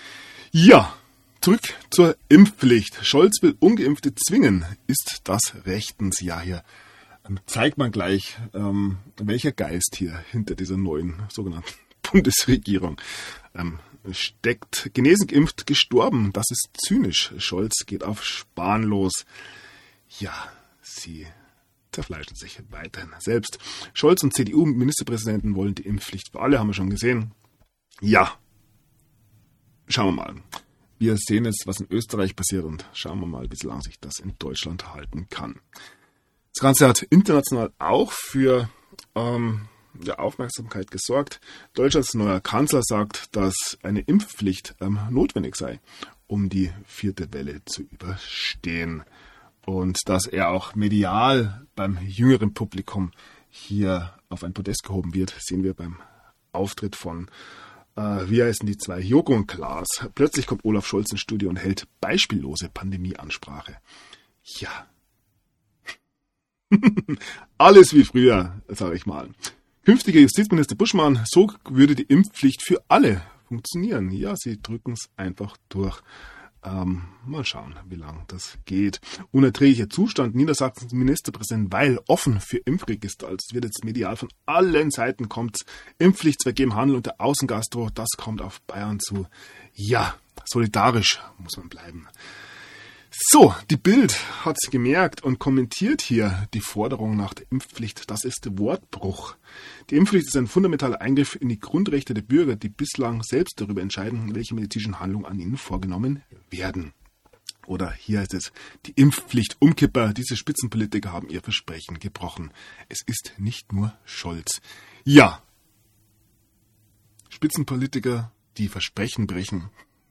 ja, zurück zur Impfpflicht. Scholz will Ungeimpfte zwingen. Ist das rechtens? Ja, hier ähm, zeigt man gleich, ähm, welcher Geist hier hinter dieser neuen sogenannten Bundesregierung ähm, steckt. Genesen, geimpft, gestorben. Das ist zynisch. Scholz geht auf Spahn los. Ja, sie zerfleischen sich weiterhin selbst. Scholz und C D U-Ministerpräsidenten wollen die Impfpflicht für alle, haben wir schon gesehen. Ja, schauen wir mal. Wir sehen jetzt, was in Österreich passiert und schauen wir mal, wie lange sich das in Deutschland halten kann. Das Ganze hat international auch für ähm, ja, Aufmerksamkeit gesorgt. Deutschlands neuer Kanzler sagt, dass eine Impfpflicht ähm, notwendig sei, um die vierte Welle zu überstehen. Und dass er auch medial beim jüngeren Publikum hier auf ein Podest gehoben wird, sehen wir beim Auftritt von, äh, wie heißen die zwei, Joko und Klaas. Plötzlich kommt Olaf Scholz ins Studio und hält beispiellose Pandemieansprache. Ja. Alles wie früher, sage ich mal. Künftiger Justizminister Buschmann, so würde die Impfpflicht für alle funktionieren. Ja, sie drücken es einfach durch. Ähm, mal schauen, wie lange das geht. Unerträglicher Zustand. Niedersachsens Ministerpräsident Weil offen für Impfregister. Also es wird jetzt medial von allen Seiten kommt. Impfpflicht zwecke im Handel und der Außengastro, das kommt auf Bayern zu. Ja, solidarisch muss man bleiben. So, die Bild hat gemerkt und kommentiert hier die Forderung nach der Impfpflicht. Das ist der Wortbruch. Die Impfpflicht ist ein fundamentaler Eingriff in die Grundrechte der Bürger, die bislang selbst darüber entscheiden, welche medizinischen Handlungen an ihnen vorgenommen werden. Oder hier heißt es, die Impfpflicht Umkipper. Diese Spitzenpolitiker haben ihr Versprechen gebrochen. Es ist nicht nur Scholz. Ja, Spitzenpolitiker, die Versprechen brechen.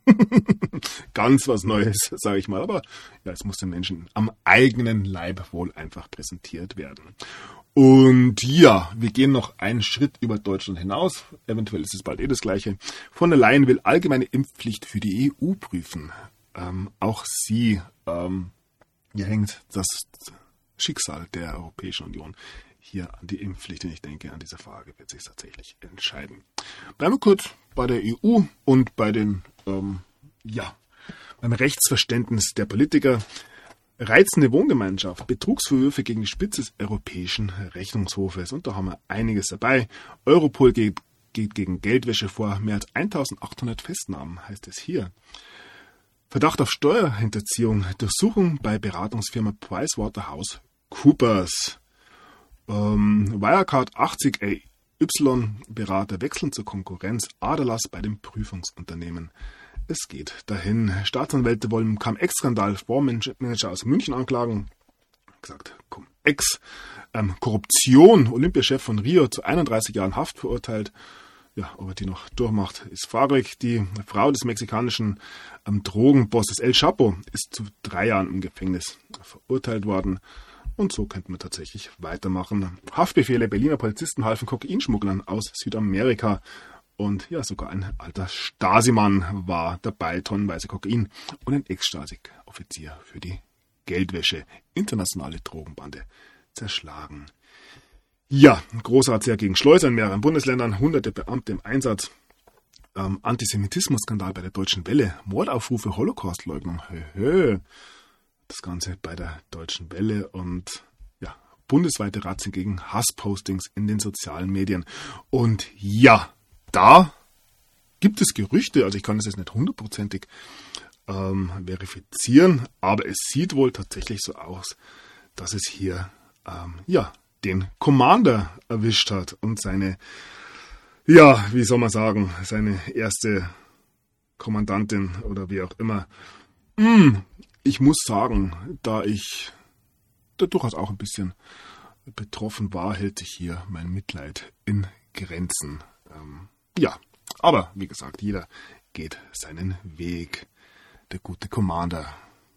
Ganz was Neues, sage ich mal. Aber ja, es muss den Menschen am eigenen Leib wohl einfach präsentiert werden. Und ja, wir gehen noch einen Schritt über Deutschland hinaus. Eventuell ist es bald eh das Gleiche. Von der Leyen will allgemeine Impfpflicht für die E U prüfen. Ähm, auch sie, ähm, hier hängt das Schicksal der Europäischen Union hier an die Impfpflicht. Und ich denke, an dieser Frage wird sich tatsächlich entscheiden. Bleiben wir kurz bei der E U und bei den ähm, ja, beim Rechtsverständnis der Politiker. Reizende Wohngemeinschaft, Betrugsvorwürfe gegen die Spitze des Europäischen Rechnungshofes. Und da haben wir einiges dabei. Europol geht, geht gegen Geldwäsche vor. Mehr als eintausendachthundert Festnahmen, heißt es hier. Verdacht auf Steuerhinterziehung. Durchsuchung bei Beratungsfirma PricewaterhouseCoopers. Ähm, Wirecard achtzig A Y-Berater wechseln zur Konkurrenz. Aderlass bei dem Prüfungsunternehmen. Es geht dahin. Staatsanwälte wollen im Cum-Ex-Skandal Fondsmanager aus München anklagen. Gesagt, Cum-Ex. Ähm, Korruption. Olympiachef von Rio zu einunddreißig Jahren Haft verurteilt. Ja, ob er die noch durchmacht, ist fraglich. Die Frau des mexikanischen ähm, Drogenbosses El Chapo ist zu drei Jahren im Gefängnis verurteilt worden. Und so könnten wir tatsächlich weitermachen. Haftbefehle. Berliner Polizisten halfen Kokainschmugglern aus Südamerika. Und ja, sogar ein alter Stasi-Mann war dabei, tonnenweise Kokain und ein Ex-Stasi-Offizier für die Geldwäsche, internationale Drogenbande, zerschlagen. Ja, Großrazzia gegen Schleuser in mehreren Bundesländern, hunderte Beamte im Einsatz, ähm, Antisemitismus-Skandal bei der Deutschen Welle, Mordaufrufe, Holocaust-Leugnung, hö, hö. Das Ganze bei der Deutschen Welle und ja, bundesweite Razzien gegen Hasspostings in den sozialen Medien. Und ja, da gibt es Gerüchte, also ich kann das jetzt nicht hundertprozentig ähm, verifizieren, aber es sieht wohl tatsächlich so aus, dass es hier ähm, ja den Commander erwischt hat und seine, ja, wie soll man sagen, seine erste Kommandantin oder wie auch immer. Ich muss sagen, da ich da durchaus auch ein bisschen betroffen war, hält sich hier mein Mitleid in Grenzen. Ähm, ja, aber wie gesagt, jeder geht seinen Weg. Der gute Commander.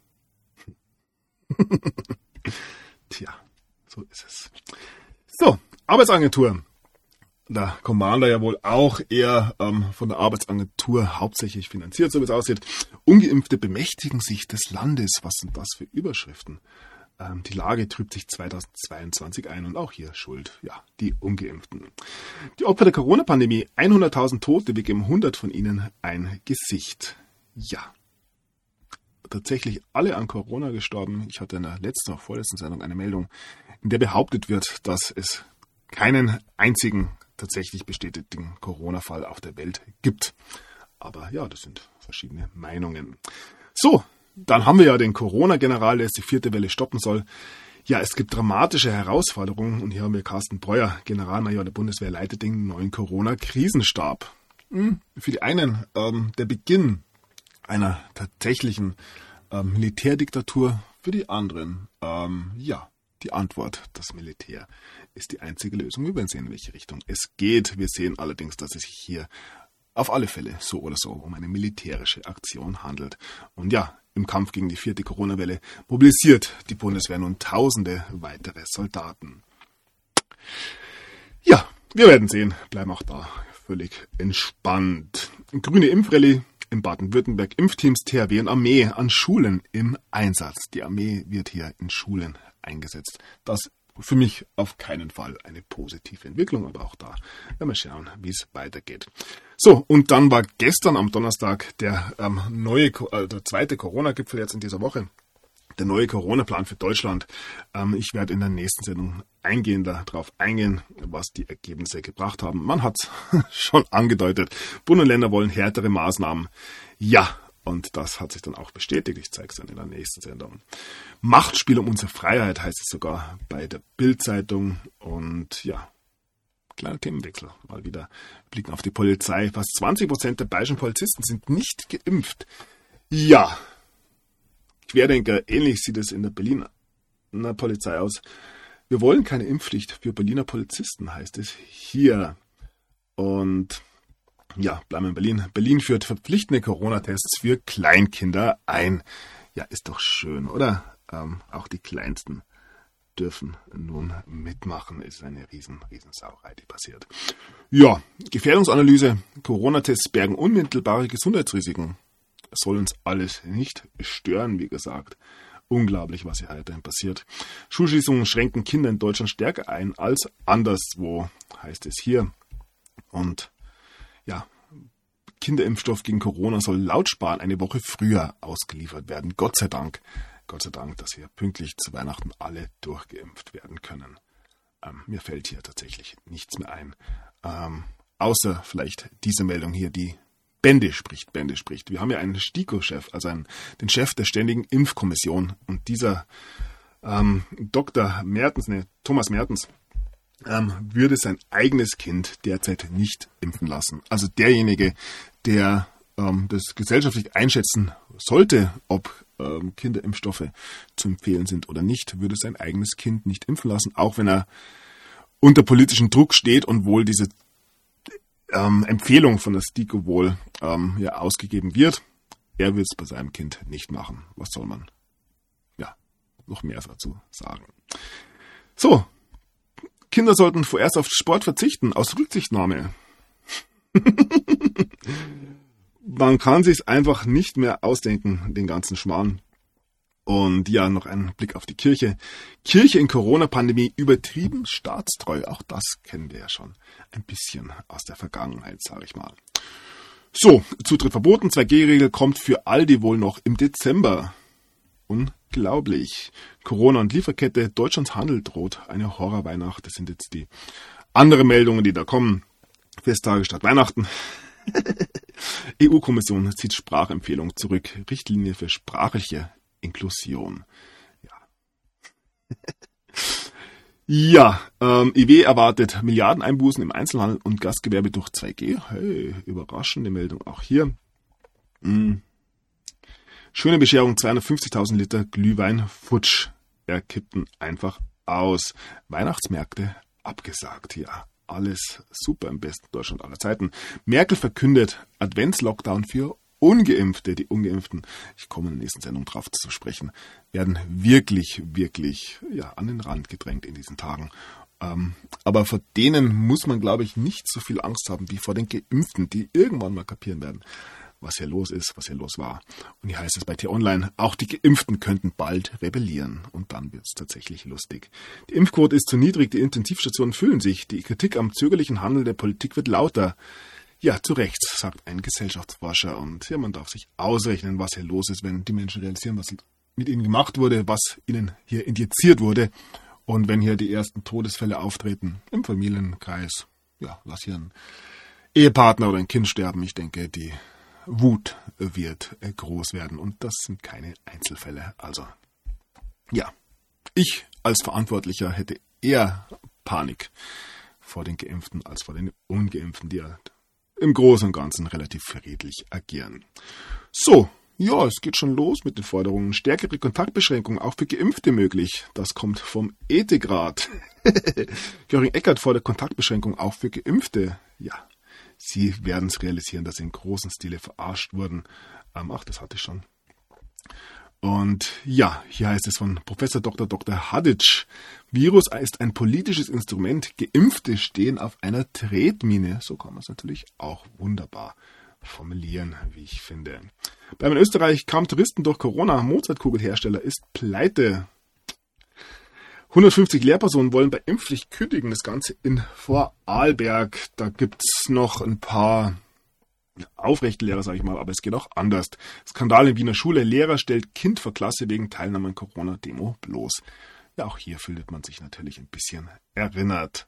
Tja, so ist es. So, Arbeitsagentur. Der Commander ja wohl auch eher ähm, von der Arbeitsagentur hauptsächlich finanziert, so wie es aussieht. Ungeimpfte bemächtigen sich des Landes. Was sind das für Überschriften? Ähm, die Lage trübt sich zweitausendzweiundzwanzig ein und auch hier schuld, ja, die Ungeimpften. Die Opfer der Corona-Pandemie, hunderttausend Tote, wir geben hundert von ihnen ein Gesicht. Ja. Tatsächlich alle an Corona gestorben. Ich hatte in der letzten, auch vorletzten Sendung eine Meldung, in der behauptet wird, dass es keinen einzigen tatsächlich bestätigten Corona-Fall auf der Welt gibt. Aber ja, das sind verschiedene Meinungen. So, dann haben wir ja den Corona-General, der jetzt die vierte Welle stoppen soll. Ja, es gibt dramatische Herausforderungen und hier haben wir Carsten Breuer, Generalmajor der Bundeswehr, leitet den neuen Corona-Krisenstab. Hm, für die einen ähm, der Beginn einer tatsächlichen ähm, Militärdiktatur, für die anderen, ähm, ja, die Antwort, das Militär ist die einzige Lösung. Wir werden sehen, in welche Richtung es geht. Wir sehen allerdings, dass es sich hier auf alle Fälle so oder so um eine militärische Aktion handelt. Und ja, im Kampf gegen die vierte Corona-Welle mobilisiert die Bundeswehr nun tausende weitere Soldaten. Ja, wir werden sehen, bleiben auch da völlig entspannt. Grüne Impfrallye in Baden-Württemberg, Impfteams T H W und Armee an Schulen im Einsatz. Die Armee wird hier in Schulen eingesetzt. Das für mich auf keinen Fall eine positive Entwicklung, aber auch da werden wir schauen, wie es weitergeht. So, und dann war gestern am Donnerstag der ähm, neue, äh, der zweite Corona-Gipfel jetzt in dieser Woche. Der neue Corona-Plan für Deutschland. Ähm, ich werde in der nächsten Sendung eingehender darauf eingehen, was die Ergebnisse gebracht haben. Man hat es schon angedeutet. Bund und Länder wollen härtere Maßnahmen. Ja, und das hat sich dann auch bestätigt. Ich zeige es dann in der nächsten Sendung. Machtspiel um unsere Freiheit heißt es sogar bei der Bild-Zeitung. Und ja, kleiner Themenwechsel. Mal wieder blicken auf die Polizei. Fast zwanzig Prozent der bayerischen Polizisten sind nicht geimpft. Ja, Querdenker, ähnlich sieht es in der Berliner Polizei aus. Wir wollen keine Impfpflicht für Berliner Polizisten, heißt es hier. Und ja, bleiben wir in Berlin. Berlin führt verpflichtende Corona-Tests für Kleinkinder ein. Ja, ist doch schön, oder? Ähm, auch die Kleinsten dürfen nun mitmachen. Ist eine riesen, riesen Sauerei, die passiert. Ja, Gefährdungsanalyse. Corona-Tests bergen unmittelbare Gesundheitsrisiken. Das soll uns alles nicht stören, wie gesagt. Unglaublich, was hier weiterhin passiert. Schulschließungen schränken Kinder in Deutschland stärker ein als anderswo, heißt es hier. Und ja, Kinderimpfstoff gegen Corona soll laut Spahn eine Woche früher ausgeliefert werden. Gott sei Dank, Gott sei Dank, dass hier pünktlich zu Weihnachten alle durchgeimpft werden können. Ähm, mir fällt hier tatsächlich nichts mehr ein. Ähm, außer vielleicht diese Meldung hier, die Bände spricht, Bände spricht. Wir haben ja einen STIKO-Chef, also einen, den Chef der Ständigen Impfkommission. Und dieser ähm, Doktor Mertens, ne, Thomas Mertens, ähm, würde sein eigenes Kind derzeit nicht impfen lassen. Also derjenige, der ähm, das gesellschaftlich einschätzen sollte, ob ähm, Kinderimpfstoffe zu empfehlen sind oder nicht, würde sein eigenes Kind nicht impfen lassen, auch wenn er unter politischem Druck steht und wohl diese Ähm, Empfehlung von der STIKO wohl ähm, ja, ausgegeben wird. Er will es bei seinem Kind nicht machen. Was soll man ja noch mehr dazu sagen? So, Kinder sollten vorerst auf Sport verzichten, aus Rücksichtnahme. Man kann sich einfach nicht mehr ausdenken, den ganzen Schmarrn. Und ja, noch ein Blick auf die Kirche. Kirche in Corona-Pandemie übertrieben staatstreu. Auch das kennen wir ja schon ein bisschen aus der Vergangenheit, sage ich mal. So, Zutritt verboten. zwei G Regel kommt für Aldi wohl noch im Dezember. unglaublich. Corona und Lieferkette, Deutschlands Handel droht eine Horrorweihnacht. Das sind jetzt die anderen Meldungen, die da kommen. Festtage statt Weihnachten. E U-Kommission zieht Sprachempfehlung zurück. Richtlinie für sprachliche Inklusion. Ja. Ja, ähm, I W erwartet Milliardeneinbußen im Einzelhandel und Gastgewerbe durch zwei G. Hey, überraschende Meldung auch hier. Hm. Schöne Bescherung, zweihundertfünfzigtausend Liter Glühwein, futsch. Er kippten einfach aus. Weihnachtsmärkte abgesagt, ja. Alles super im besten Deutschland aller Zeiten. Merkel verkündet Adventslockdown für Ungeimpfte. Die Ungeimpften, ich komme in der nächsten Sendung drauf zu sprechen, werden wirklich, wirklich ja, an den Rand gedrängt in diesen Tagen. Ähm, aber vor denen muss man, glaube ich, nicht so viel Angst haben wie vor den Geimpften, die irgendwann mal kapieren werden, was hier los ist, was hier los war. Und hier heißt es bei T-Online, auch die Geimpften könnten bald rebellieren. Und dann wird es tatsächlich lustig. Die Impfquote ist zu niedrig, die Intensivstationen füllen sich. Die Kritik am zögerlichen Handeln der Politik wird lauter. Ja, zu Recht, sagt ein Gesellschaftsforscher. Und ja, man darf sich ausrechnen, was hier los ist, wenn die Menschen realisieren, was mit ihnen gemacht wurde, was ihnen hier injiziert wurde. Und wenn hier die ersten Todesfälle auftreten im Familienkreis, ja, lass hier ein Ehepartner oder ein Kind sterben. Ich denke, die Wut wird groß werden und das sind keine Einzelfälle. Also, ja, ich als Verantwortlicher hätte eher Panik vor den Geimpften als vor den Ungeimpften, die ja im Großen und Ganzen relativ friedlich agieren. So, ja, es geht schon los mit den Forderungen. Stärkere Kontaktbeschränkungen auch für Geimpfte möglich. Das kommt vom Ethikrat. Göring Eckert fordert Kontaktbeschränkungen auch für Geimpfte. Ja. Sie werden es realisieren, dass sie in großen Stile verarscht wurden. Ähm, ach, das hatte ich schon. Und ja, hier heißt es von Professor Doktor Doktor Haditsch, Virus ist ein politisches Instrument, Geimpfte stehen auf einer Tretmine. So kann man es natürlich auch wunderbar formulieren, wie ich finde. Beim in Österreich kaum Touristen durch Corona, Mozartkugelhersteller ist pleite. hundertfünfzig Lehrpersonen wollen bei Impfpflicht kündigen, das Ganze in Vorarlberg. Da gibt's noch ein paar Aufrechtlehrer, sage ich mal, aber es geht auch anders. Skandal in Wiener Schule, Lehrer stellt Kind vor Klasse wegen Teilnahme an Corona-Demo bloß. Ja, auch hier fühlt man sich natürlich ein bisschen erinnert.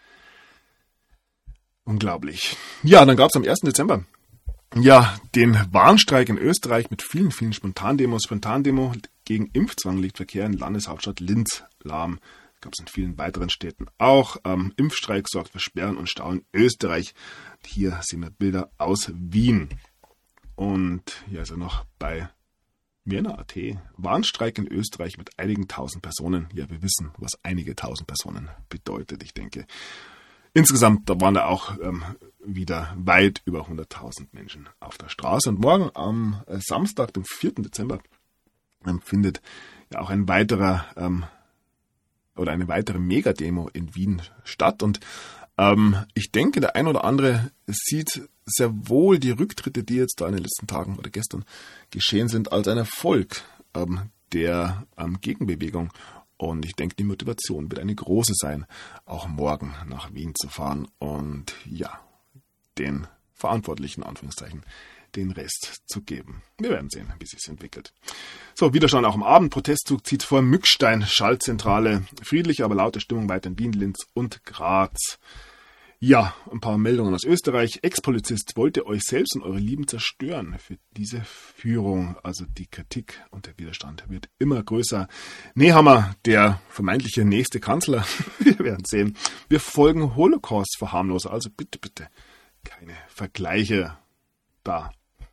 Unglaublich. Ja, dann gab's am ersten Dezember ja den Warnstreik in Österreich mit vielen, vielen Spontandemos. Spontandemo gegen Impfzwang liegt Verkehr in Landeshauptstadt Linz lahm. Gab es in vielen weiteren Städten auch. Ähm, Impfstreik sorgt für Sperren und Stau in Österreich. Hier sehen wir Bilder aus Wien. Und hier ist er noch bei Vienna Punkt A T. Warnstreik in Österreich mit einigen tausend Personen. Ja, wir wissen, was einige tausend Personen bedeutet, ich denke. Insgesamt, da waren da auch ähm, wieder weit über hunderttausend Menschen auf der Straße. Und morgen am äh, Samstag, dem vierten Dezember, ähm, findet ja auch ein weiterer ähm, oder eine weitere Megademo in Wien statt. Und ähm, ich denke, der ein oder andere sieht sehr wohl die Rücktritte, die jetzt da in den letzten Tagen oder gestern geschehen sind, als ein Erfolg ähm, der ähm, Gegenbewegung. Und ich denke, die Motivation wird eine große sein, auch morgen nach Wien zu fahren und ja, den Verantwortlichen, Anführungszeichen, den Rest zu geben. Wir werden sehen, wie es sich entwickelt. So, Widerstand auch am Abend. Protestzug zieht vor Mückstein, Schaltzentrale. Friedliche, aber laute Stimmung weiter in Wien, Linz und Graz. Ja, ein paar Meldungen aus Österreich. Ex-Polizist wollte euch selbst und eure Lieben zerstören. Für diese Führung, also die Kritik und der Widerstand wird immer größer. Nehammer, der vermeintliche nächste Kanzler, wir werden sehen. Wir folgen Holocaust-Verharmloser, also bitte, bitte keine Vergleiche da.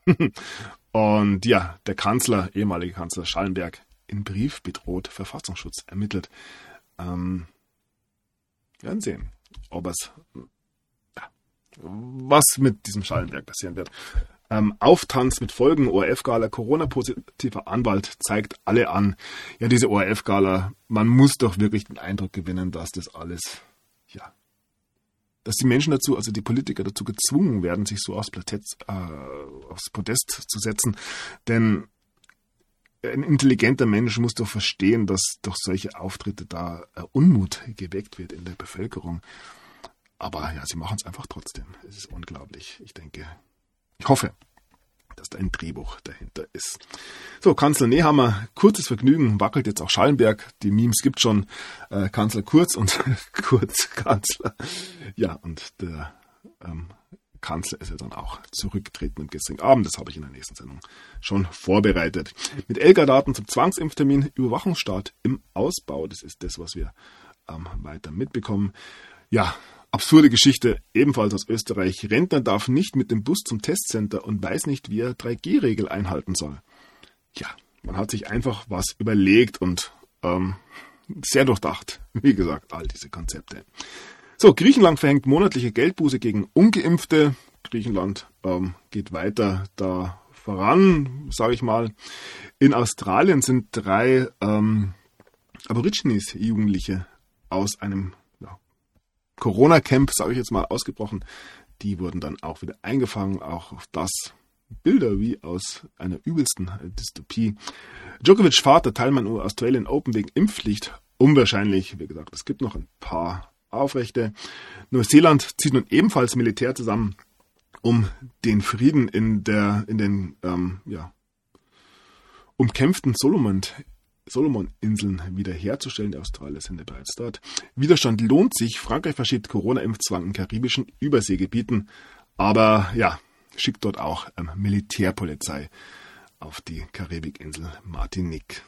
Und ja, der Kanzler, ehemalige Kanzler Schallenberg, in Brief bedroht, Verfassungsschutz ermittelt. Ähm, wir werden sehen, ob es, ja, was mit diesem Schallenberg passieren wird. Ähm, Auftanz mit Folgen, O R F-Gala, Corona-positiver Anwalt zeigt alle an. Ja, diese O R F-Gala, man muss doch wirklich den Eindruck gewinnen, dass das alles, ja, dass die Menschen dazu, also die Politiker dazu gezwungen werden, sich so aufs, Platez, äh, aufs Podest zu setzen. Denn ein intelligenter Mensch muss doch verstehen, dass durch solche Auftritte da äh, Unmut geweckt wird in der Bevölkerung. Aber ja, sie machen es einfach trotzdem. Es ist unglaublich. Ich denke, ich hoffe, dass da ein Drehbuch dahinter ist. So, Kanzler Nehammer, kurzes Vergnügen, wackelt jetzt auch Schallenberg. Die Memes gibt schon, äh, Kanzler Kurz und Kurz Kanzler. Ja, und der ähm, Kanzler ist ja dann auch zurückgetreten am gestrigen Abend. Das habe ich in der nächsten Sendung schon vorbereitet. Mit Elga-Daten zum Zwangsimpftermin, Überwachungsstaat im Ausbau. Das ist das, was wir ähm, weiter mitbekommen. Ja, absurde Geschichte, ebenfalls aus Österreich. Rentner darf nicht mit dem Bus zum Testcenter und weiß nicht, wie er drei G Regel einhalten soll. Ja, man hat sich einfach was überlegt und ähm, sehr durchdacht. Wie gesagt, all diese Konzepte. So, Griechenland verhängt monatliche Geldbuße gegen Ungeimpfte. Griechenland ähm, geht weiter da voran, sage ich mal. In Australien sind drei ähm, Aborigines-Jugendliche aus einem ja, Corona-Camp, sage ich jetzt mal, ausgebrochen. Die wurden dann auch wieder eingefangen. Auch das Bilder wie aus einer übelsten Dystopie. Djokovic Vater, Teilnehmer am Australian Open wegen Impfpflicht. Unwahrscheinlich, wie gesagt, es gibt noch ein paar Aufrechte. Neuseeland zieht nun ebenfalls Militär zusammen, um den Frieden in der in den ähm, ja, umkämpften Solomon, Solomon-Inseln wiederherzustellen. Die Australier sind ja bereits dort. Widerstand lohnt sich. Frankreich verschiebt Corona-Impfzwang in karibischen Überseegebieten, aber ja, schickt dort auch ähm, Militärpolizei auf die Karibikinsel Martinique.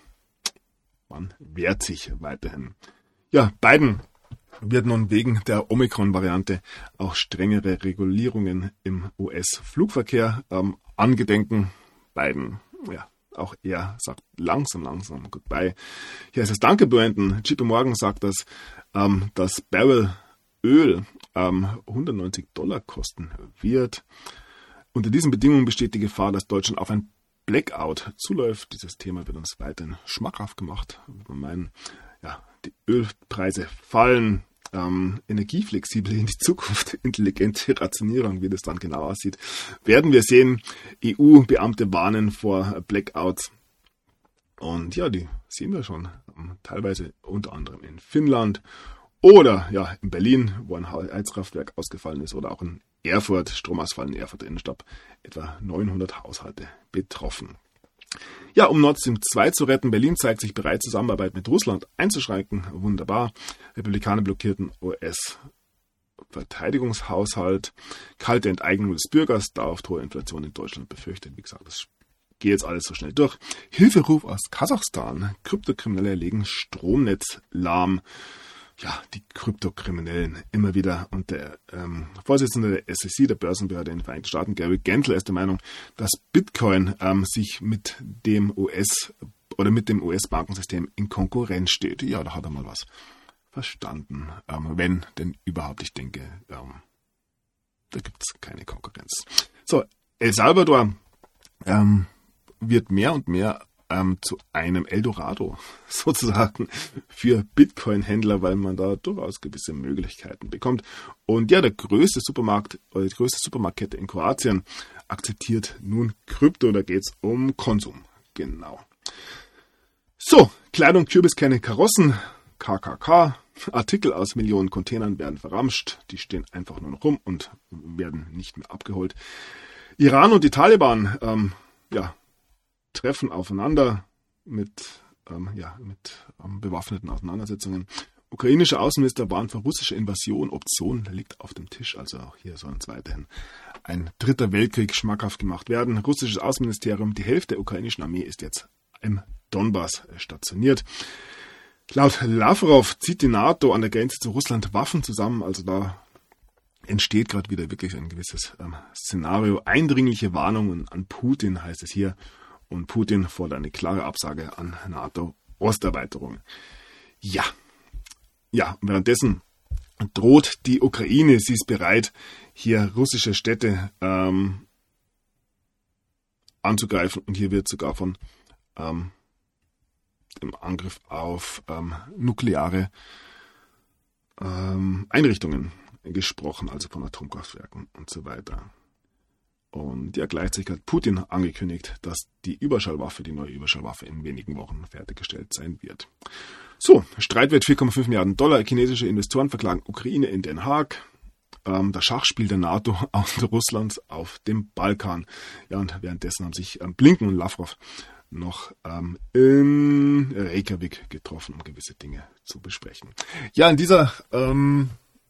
Man wehrt sich weiterhin. Ja, Biden wird nun wegen der Omikron-Variante auch strengere Regulierungen im U S-Flugverkehr ähm, angedenken. Biden, ja, auch er sagt langsam, langsam goodbye. Hier ist es Danke, Brandon. J P Morgan sagt, dass ähm, das Barrel Öl ähm, hundertneunzig Dollar kosten wird. Unter diesen Bedingungen besteht die Gefahr, dass Deutschland auf ein Blackout zuläuft. Dieses Thema wird uns weiterhin schmackhaft gemacht. Wir meinen, ja, die Ölpreise fallen, ähm, energieflexibel in die Zukunft, intelligente Rationierung, wie das dann genau aussieht, werden wir sehen. E U-Beamte warnen vor Blackouts. Und ja, die sehen wir schon, ähm, teilweise unter anderem in Finnland oder ja in Berlin, wo ein Heizkraftwerk ausgefallen ist, oder auch in Erfurt, Stromausfall in Erfurt Innenstadt, etwa neunhundert Haushalte betroffen. Ja, um Nord Stream zwei zu retten, Berlin zeigt sich bereit, Zusammenarbeit mit Russland einzuschränken. Wunderbar. Republikaner blockierten U S-Verteidigungshaushalt. Kalte Enteignung des Bürgers, dauerhaft hohe Inflation in Deutschland befürchtet. Wie gesagt, das geht jetzt alles so schnell durch. Hilferuf aus Kasachstan. Kryptokriminelle legen Stromnetz lahm. Ja, die Kryptokriminellen immer wieder. Und der ähm, Vorsitzende der S E C, der Börsenbehörde in den Vereinigten Staaten, Gary Gensler, ist der Meinung, dass Bitcoin ähm, sich mit dem U S oder mit dem U S-Bankensystem in Konkurrenz steht. Ja, da hat er mal was verstanden. Ähm, wenn denn überhaupt, ich denke, ähm, da gibt es keine Konkurrenz. So, El Salvador ähm, wird mehr und mehr Ähm, zu einem Eldorado sozusagen für Bitcoin-Händler, weil man da durchaus gewisse Möglichkeiten bekommt. Und ja, der größte Supermarkt oder die größte Supermarktkette in Kroatien akzeptiert nun Krypto. Da geht es um Konsum. Genau. So, Kleidung, Kürbiskerne, Karossen, K K K. Artikel aus Millionen Containern werden verramscht. Die stehen einfach nur noch rum und werden nicht mehr abgeholt. Iran und die Taliban, ähm, ja, treffen aufeinander mit, ähm, ja, mit ähm, bewaffneten Auseinandersetzungen. Ukrainischer Außenminister warnt vor russischer Invasion. Option liegt auf dem Tisch. Also auch hier soll uns weiterhin ein dritter Weltkrieg schmackhaft gemacht werden. Russisches Außenministerium, die Hälfte der ukrainischen Armee ist jetzt im Donbass stationiert. Laut Lavrov zieht die NATO an der Grenze zu Russland Waffen zusammen. Also da entsteht gerade wieder wirklich ein gewisses ähm, Szenario. Eindringliche Warnungen an Putin heißt es hier. Und Putin fordert eine klare Absage an NATO-Osterweiterung. Ja, ja, währenddessen droht die Ukraine, sie ist bereit, hier russische Städte ähm, anzugreifen. Und hier wird sogar von ähm, dem Angriff auf ähm, nukleare ähm, Einrichtungen gesprochen, also von Atomkraftwerken und so weiter. Und ja, gleichzeitig hat Putin angekündigt, dass die Überschallwaffe, die neue Überschallwaffe in wenigen Wochen fertiggestellt sein wird. So, Streitwert vier Komma fünf Milliarden Dollar. Chinesische Investoren verklagen Ukraine in Den Haag. ähm, das Schachspiel der NATO und Russlands auf dem Balkan. Ja, und währenddessen haben sich ähm, Blinken und Lavrov noch ähm, in Reykjavik getroffen, um gewisse Dinge zu besprechen. Ja, in dieser, ähm,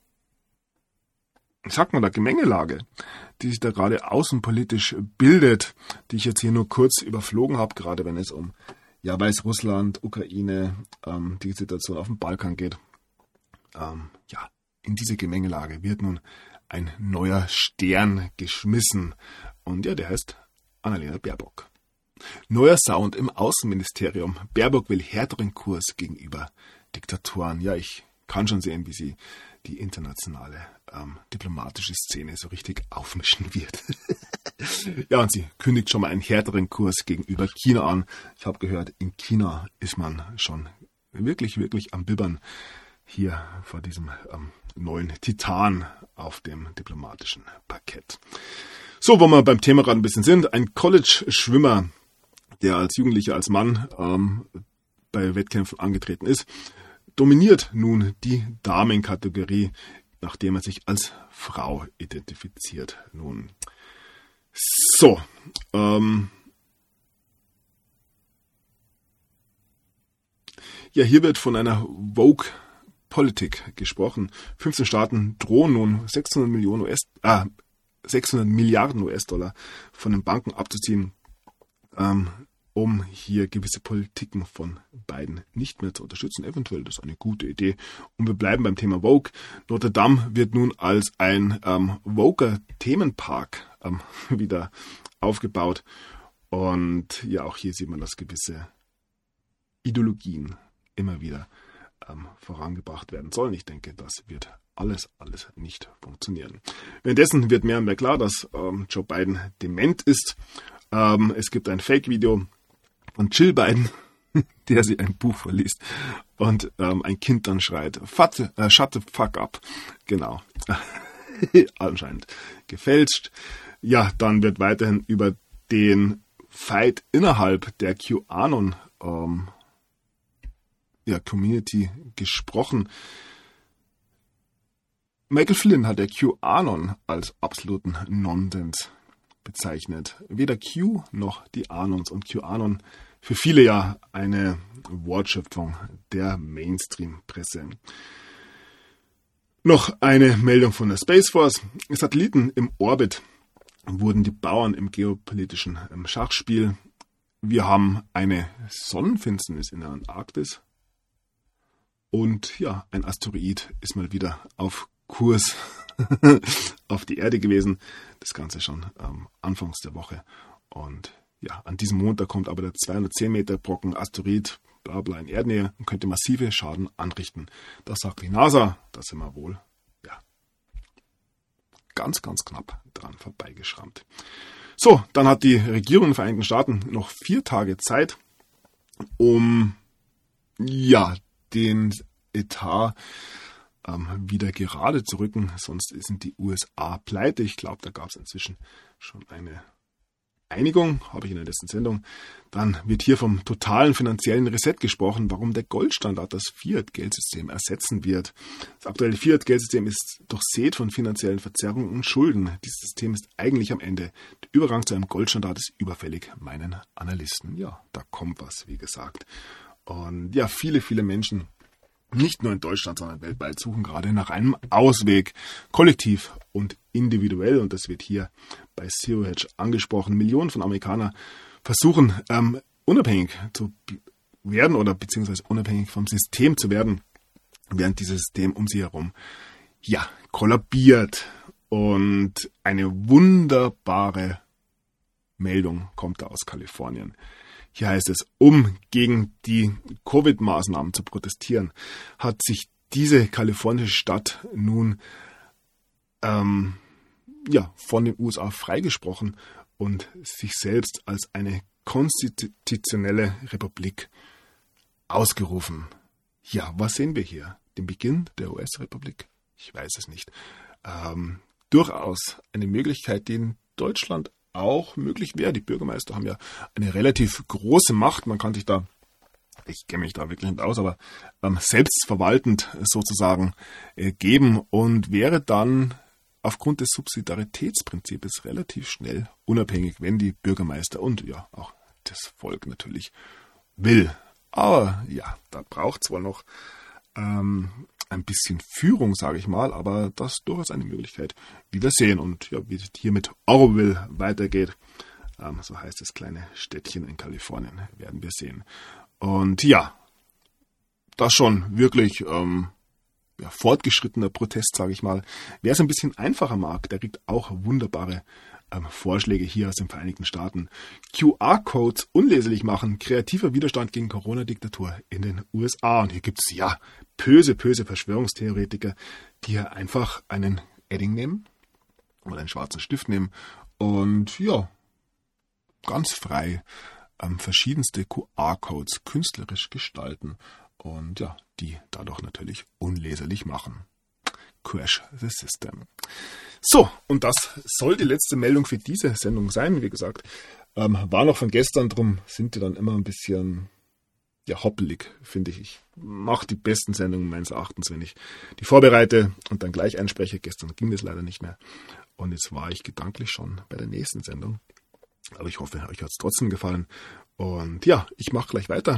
sagt man da, Gemengelage, die sich da gerade außenpolitisch bildet, die ich jetzt hier nur kurz überflogen habe, gerade wenn es um ja, Weißrussland, Ukraine, ähm, die Situation auf dem Balkan geht. Ähm, ja, in diese Gemengelage wird nun ein neuer Stern geschmissen. Und ja, der heißt Annalena Baerbock. Neuer Sound im Außenministerium. Baerbock will härteren Kurs gegenüber Diktatoren. Ja, ich kann schon sehen, wie sie die internationale ähm, diplomatische Szene so richtig aufmischen wird. Ja, und sie kündigt schon mal einen härteren Kurs gegenüber China an. Ich habe gehört, in China ist man schon wirklich, wirklich am Bibbern hier vor diesem ähm, neuen Titan auf dem diplomatischen Parkett. So, wo wir beim Thema gerade ein bisschen sind, ein College-Schwimmer, der als Jugendlicher, als Mann ähm, bei Wettkämpfen angetreten ist, dominiert nun die Damenkategorie, nachdem er sich als Frau identifiziert. Nun, so, ähm, ja, hier wird von einer Woke-Politik gesprochen. fünfzehn Staaten drohen nun sechshundert Millionen U S, ah, sechshundert Milliarden U S-Dollar von den Banken abzuziehen, ähm, um hier gewisse Politiken von Biden nicht mehr zu unterstützen. Eventuell, das ist eine gute Idee. Und wir bleiben beim Thema Woke. Notre Dame wird nun als ein ähm, Woker Themenpark ähm, wieder aufgebaut. Und ja, auch hier sieht man, dass gewisse Ideologien immer wieder ähm, vorangebracht werden sollen. Ich denke, das wird alles, alles nicht funktionieren. Währenddessen wird mehr und mehr klar, dass ähm, Joe Biden dement ist. Ähm, es gibt ein Fake-Video von Jill Biden, der sie ein Buch vorliest und ähm, ein Kind dann schreit, Fat, äh, shut the fuck up. Genau. Anscheinend gefälscht. Ja, dann wird weiterhin über den Fight innerhalb der QAnon ähm, ja, Community gesprochen. Michael Flynn hat der QAnon als absoluten Nonsens bezeichnet. Weder Q noch die Anons, und QAnon für viele ja eine Wortschöpfung der Mainstream-Presse. Noch eine Meldung von der Space Force. Satelliten im Orbit wurden die Bauern im geopolitischen Schachspiel. Wir haben eine Sonnenfinsternis in der Antarktis. Und ja, ein Asteroid ist mal wieder auf Kurs auf die Erde gewesen. Das Ganze schon ähm, anfangs der Woche. Und ja, an diesem Montag kommt aber der zweihundertzehn Meter Brocken Asteroid, bla bla, in Erdnähe und könnte massive Schaden anrichten. Das sagt die NASA. Da sind wir wohl, ja, ganz, ganz knapp dran vorbeigeschrammt. So, dann hat die Regierung der Vereinigten Staaten noch vier Tage Zeit, um, ja, den Etat wieder gerade zu rücken, sonst sind die U S A pleite. Ich glaube, da gab es inzwischen schon eine Einigung, habe ich in der letzten Sendung. Dann wird hier vom totalen finanziellen Reset gesprochen, warum der Goldstandard das Fiat-Geldsystem ersetzen wird. Das aktuelle Fiat-Geldsystem ist durchsät von finanziellen Verzerrungen und Schulden. Dieses System ist eigentlich am Ende. Der Übergang zu einem Goldstandard ist überfällig, meinen Analysten. Ja, da kommt was, wie gesagt. Und ja, viele, viele Menschen, nicht nur in Deutschland, sondern weltweit, suchen gerade nach einem Ausweg, kollektiv und individuell. Und das wird hier bei Zero Hedge angesprochen. Millionen von Amerikanern versuchen, ähm, unabhängig zu werden oder beziehungsweise unabhängig vom System zu werden, während dieses System um sie herum, ja, kollabiert. Und eine wunderbare Meldung kommt da aus Kalifornien. Hier heißt es, um gegen die Covid-Maßnahmen zu protestieren, hat sich diese kalifornische Stadt nun ähm, ja, von den U S A freigesprochen und sich selbst als eine konstitutionelle Republik ausgerufen. Ja, was sehen wir hier? Den Beginn der U S-Republik? Ich weiß es nicht. Ähm, durchaus eine Möglichkeit, die in Deutschland auch möglich wäre. Die Bürgermeister haben ja eine relativ große Macht. Man kann sich da, ich kenne mich da wirklich nicht aus, aber ähm, selbstverwaltend sozusagen äh, geben und wäre dann aufgrund des Subsidiaritätsprinzips relativ schnell unabhängig, wenn die Bürgermeister und ja auch das Volk natürlich will. Aber ja, da braucht es wohl noch ähm, ein bisschen Führung, sage ich mal, aber das ist durchaus eine Möglichkeit, wie wir sehen. Und ja, wie es hier mit Oroville weitergeht, ähm, so heißt das kleine Städtchen in Kalifornien, werden wir sehen. Und ja, das schon wirklich ähm, ja, fortgeschrittener Protest, sage ich mal. Wer es ein bisschen einfacher mag, der kriegt auch wunderbare ähm, Vorschläge hier aus den Vereinigten Staaten. Q R-Codes unleserlich machen, kreativer Widerstand gegen Corona-Diktatur in den U S A. Und hier gibt es ja böse, böse Verschwörungstheoretiker, die hier einfach einen Edding nehmen oder einen schwarzen Stift nehmen und ja, ganz frei ähm, verschiedenste Q R-Codes künstlerisch gestalten und ja, die dadurch natürlich unleserlich machen. Crash the System. So, und das soll die letzte Meldung für diese Sendung sein. Wie gesagt, ähm, war noch von gestern, drum sind die dann immer ein bisschen ja, hoppelig, finde ich. Ich mache die besten Sendungen meines Erachtens, wenn ich die vorbereite und dann gleich einspreche. Gestern ging das leider nicht mehr. Und jetzt war ich gedanklich schon bei der nächsten Sendung. Aber ich hoffe, euch hat es trotzdem gefallen. Und ja, ich mache gleich weiter.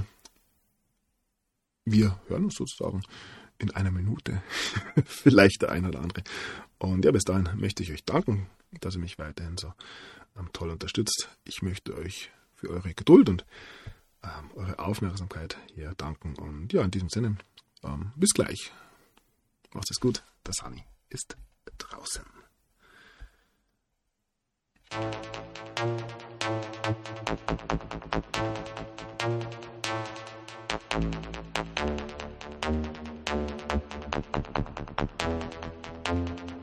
Wir hören uns sozusagen in einer Minute. Vielleicht der eine oder andere. Und ja, bis dahin möchte ich euch danken, dass ihr mich weiterhin so ähm, toll unterstützt. Ich möchte euch für eure Geduld und ähm, eure Aufmerksamkeit hier danken. Und ja, in diesem Sinne, ähm, bis gleich. Macht es gut. Der Sunny ist draußen. Thank you.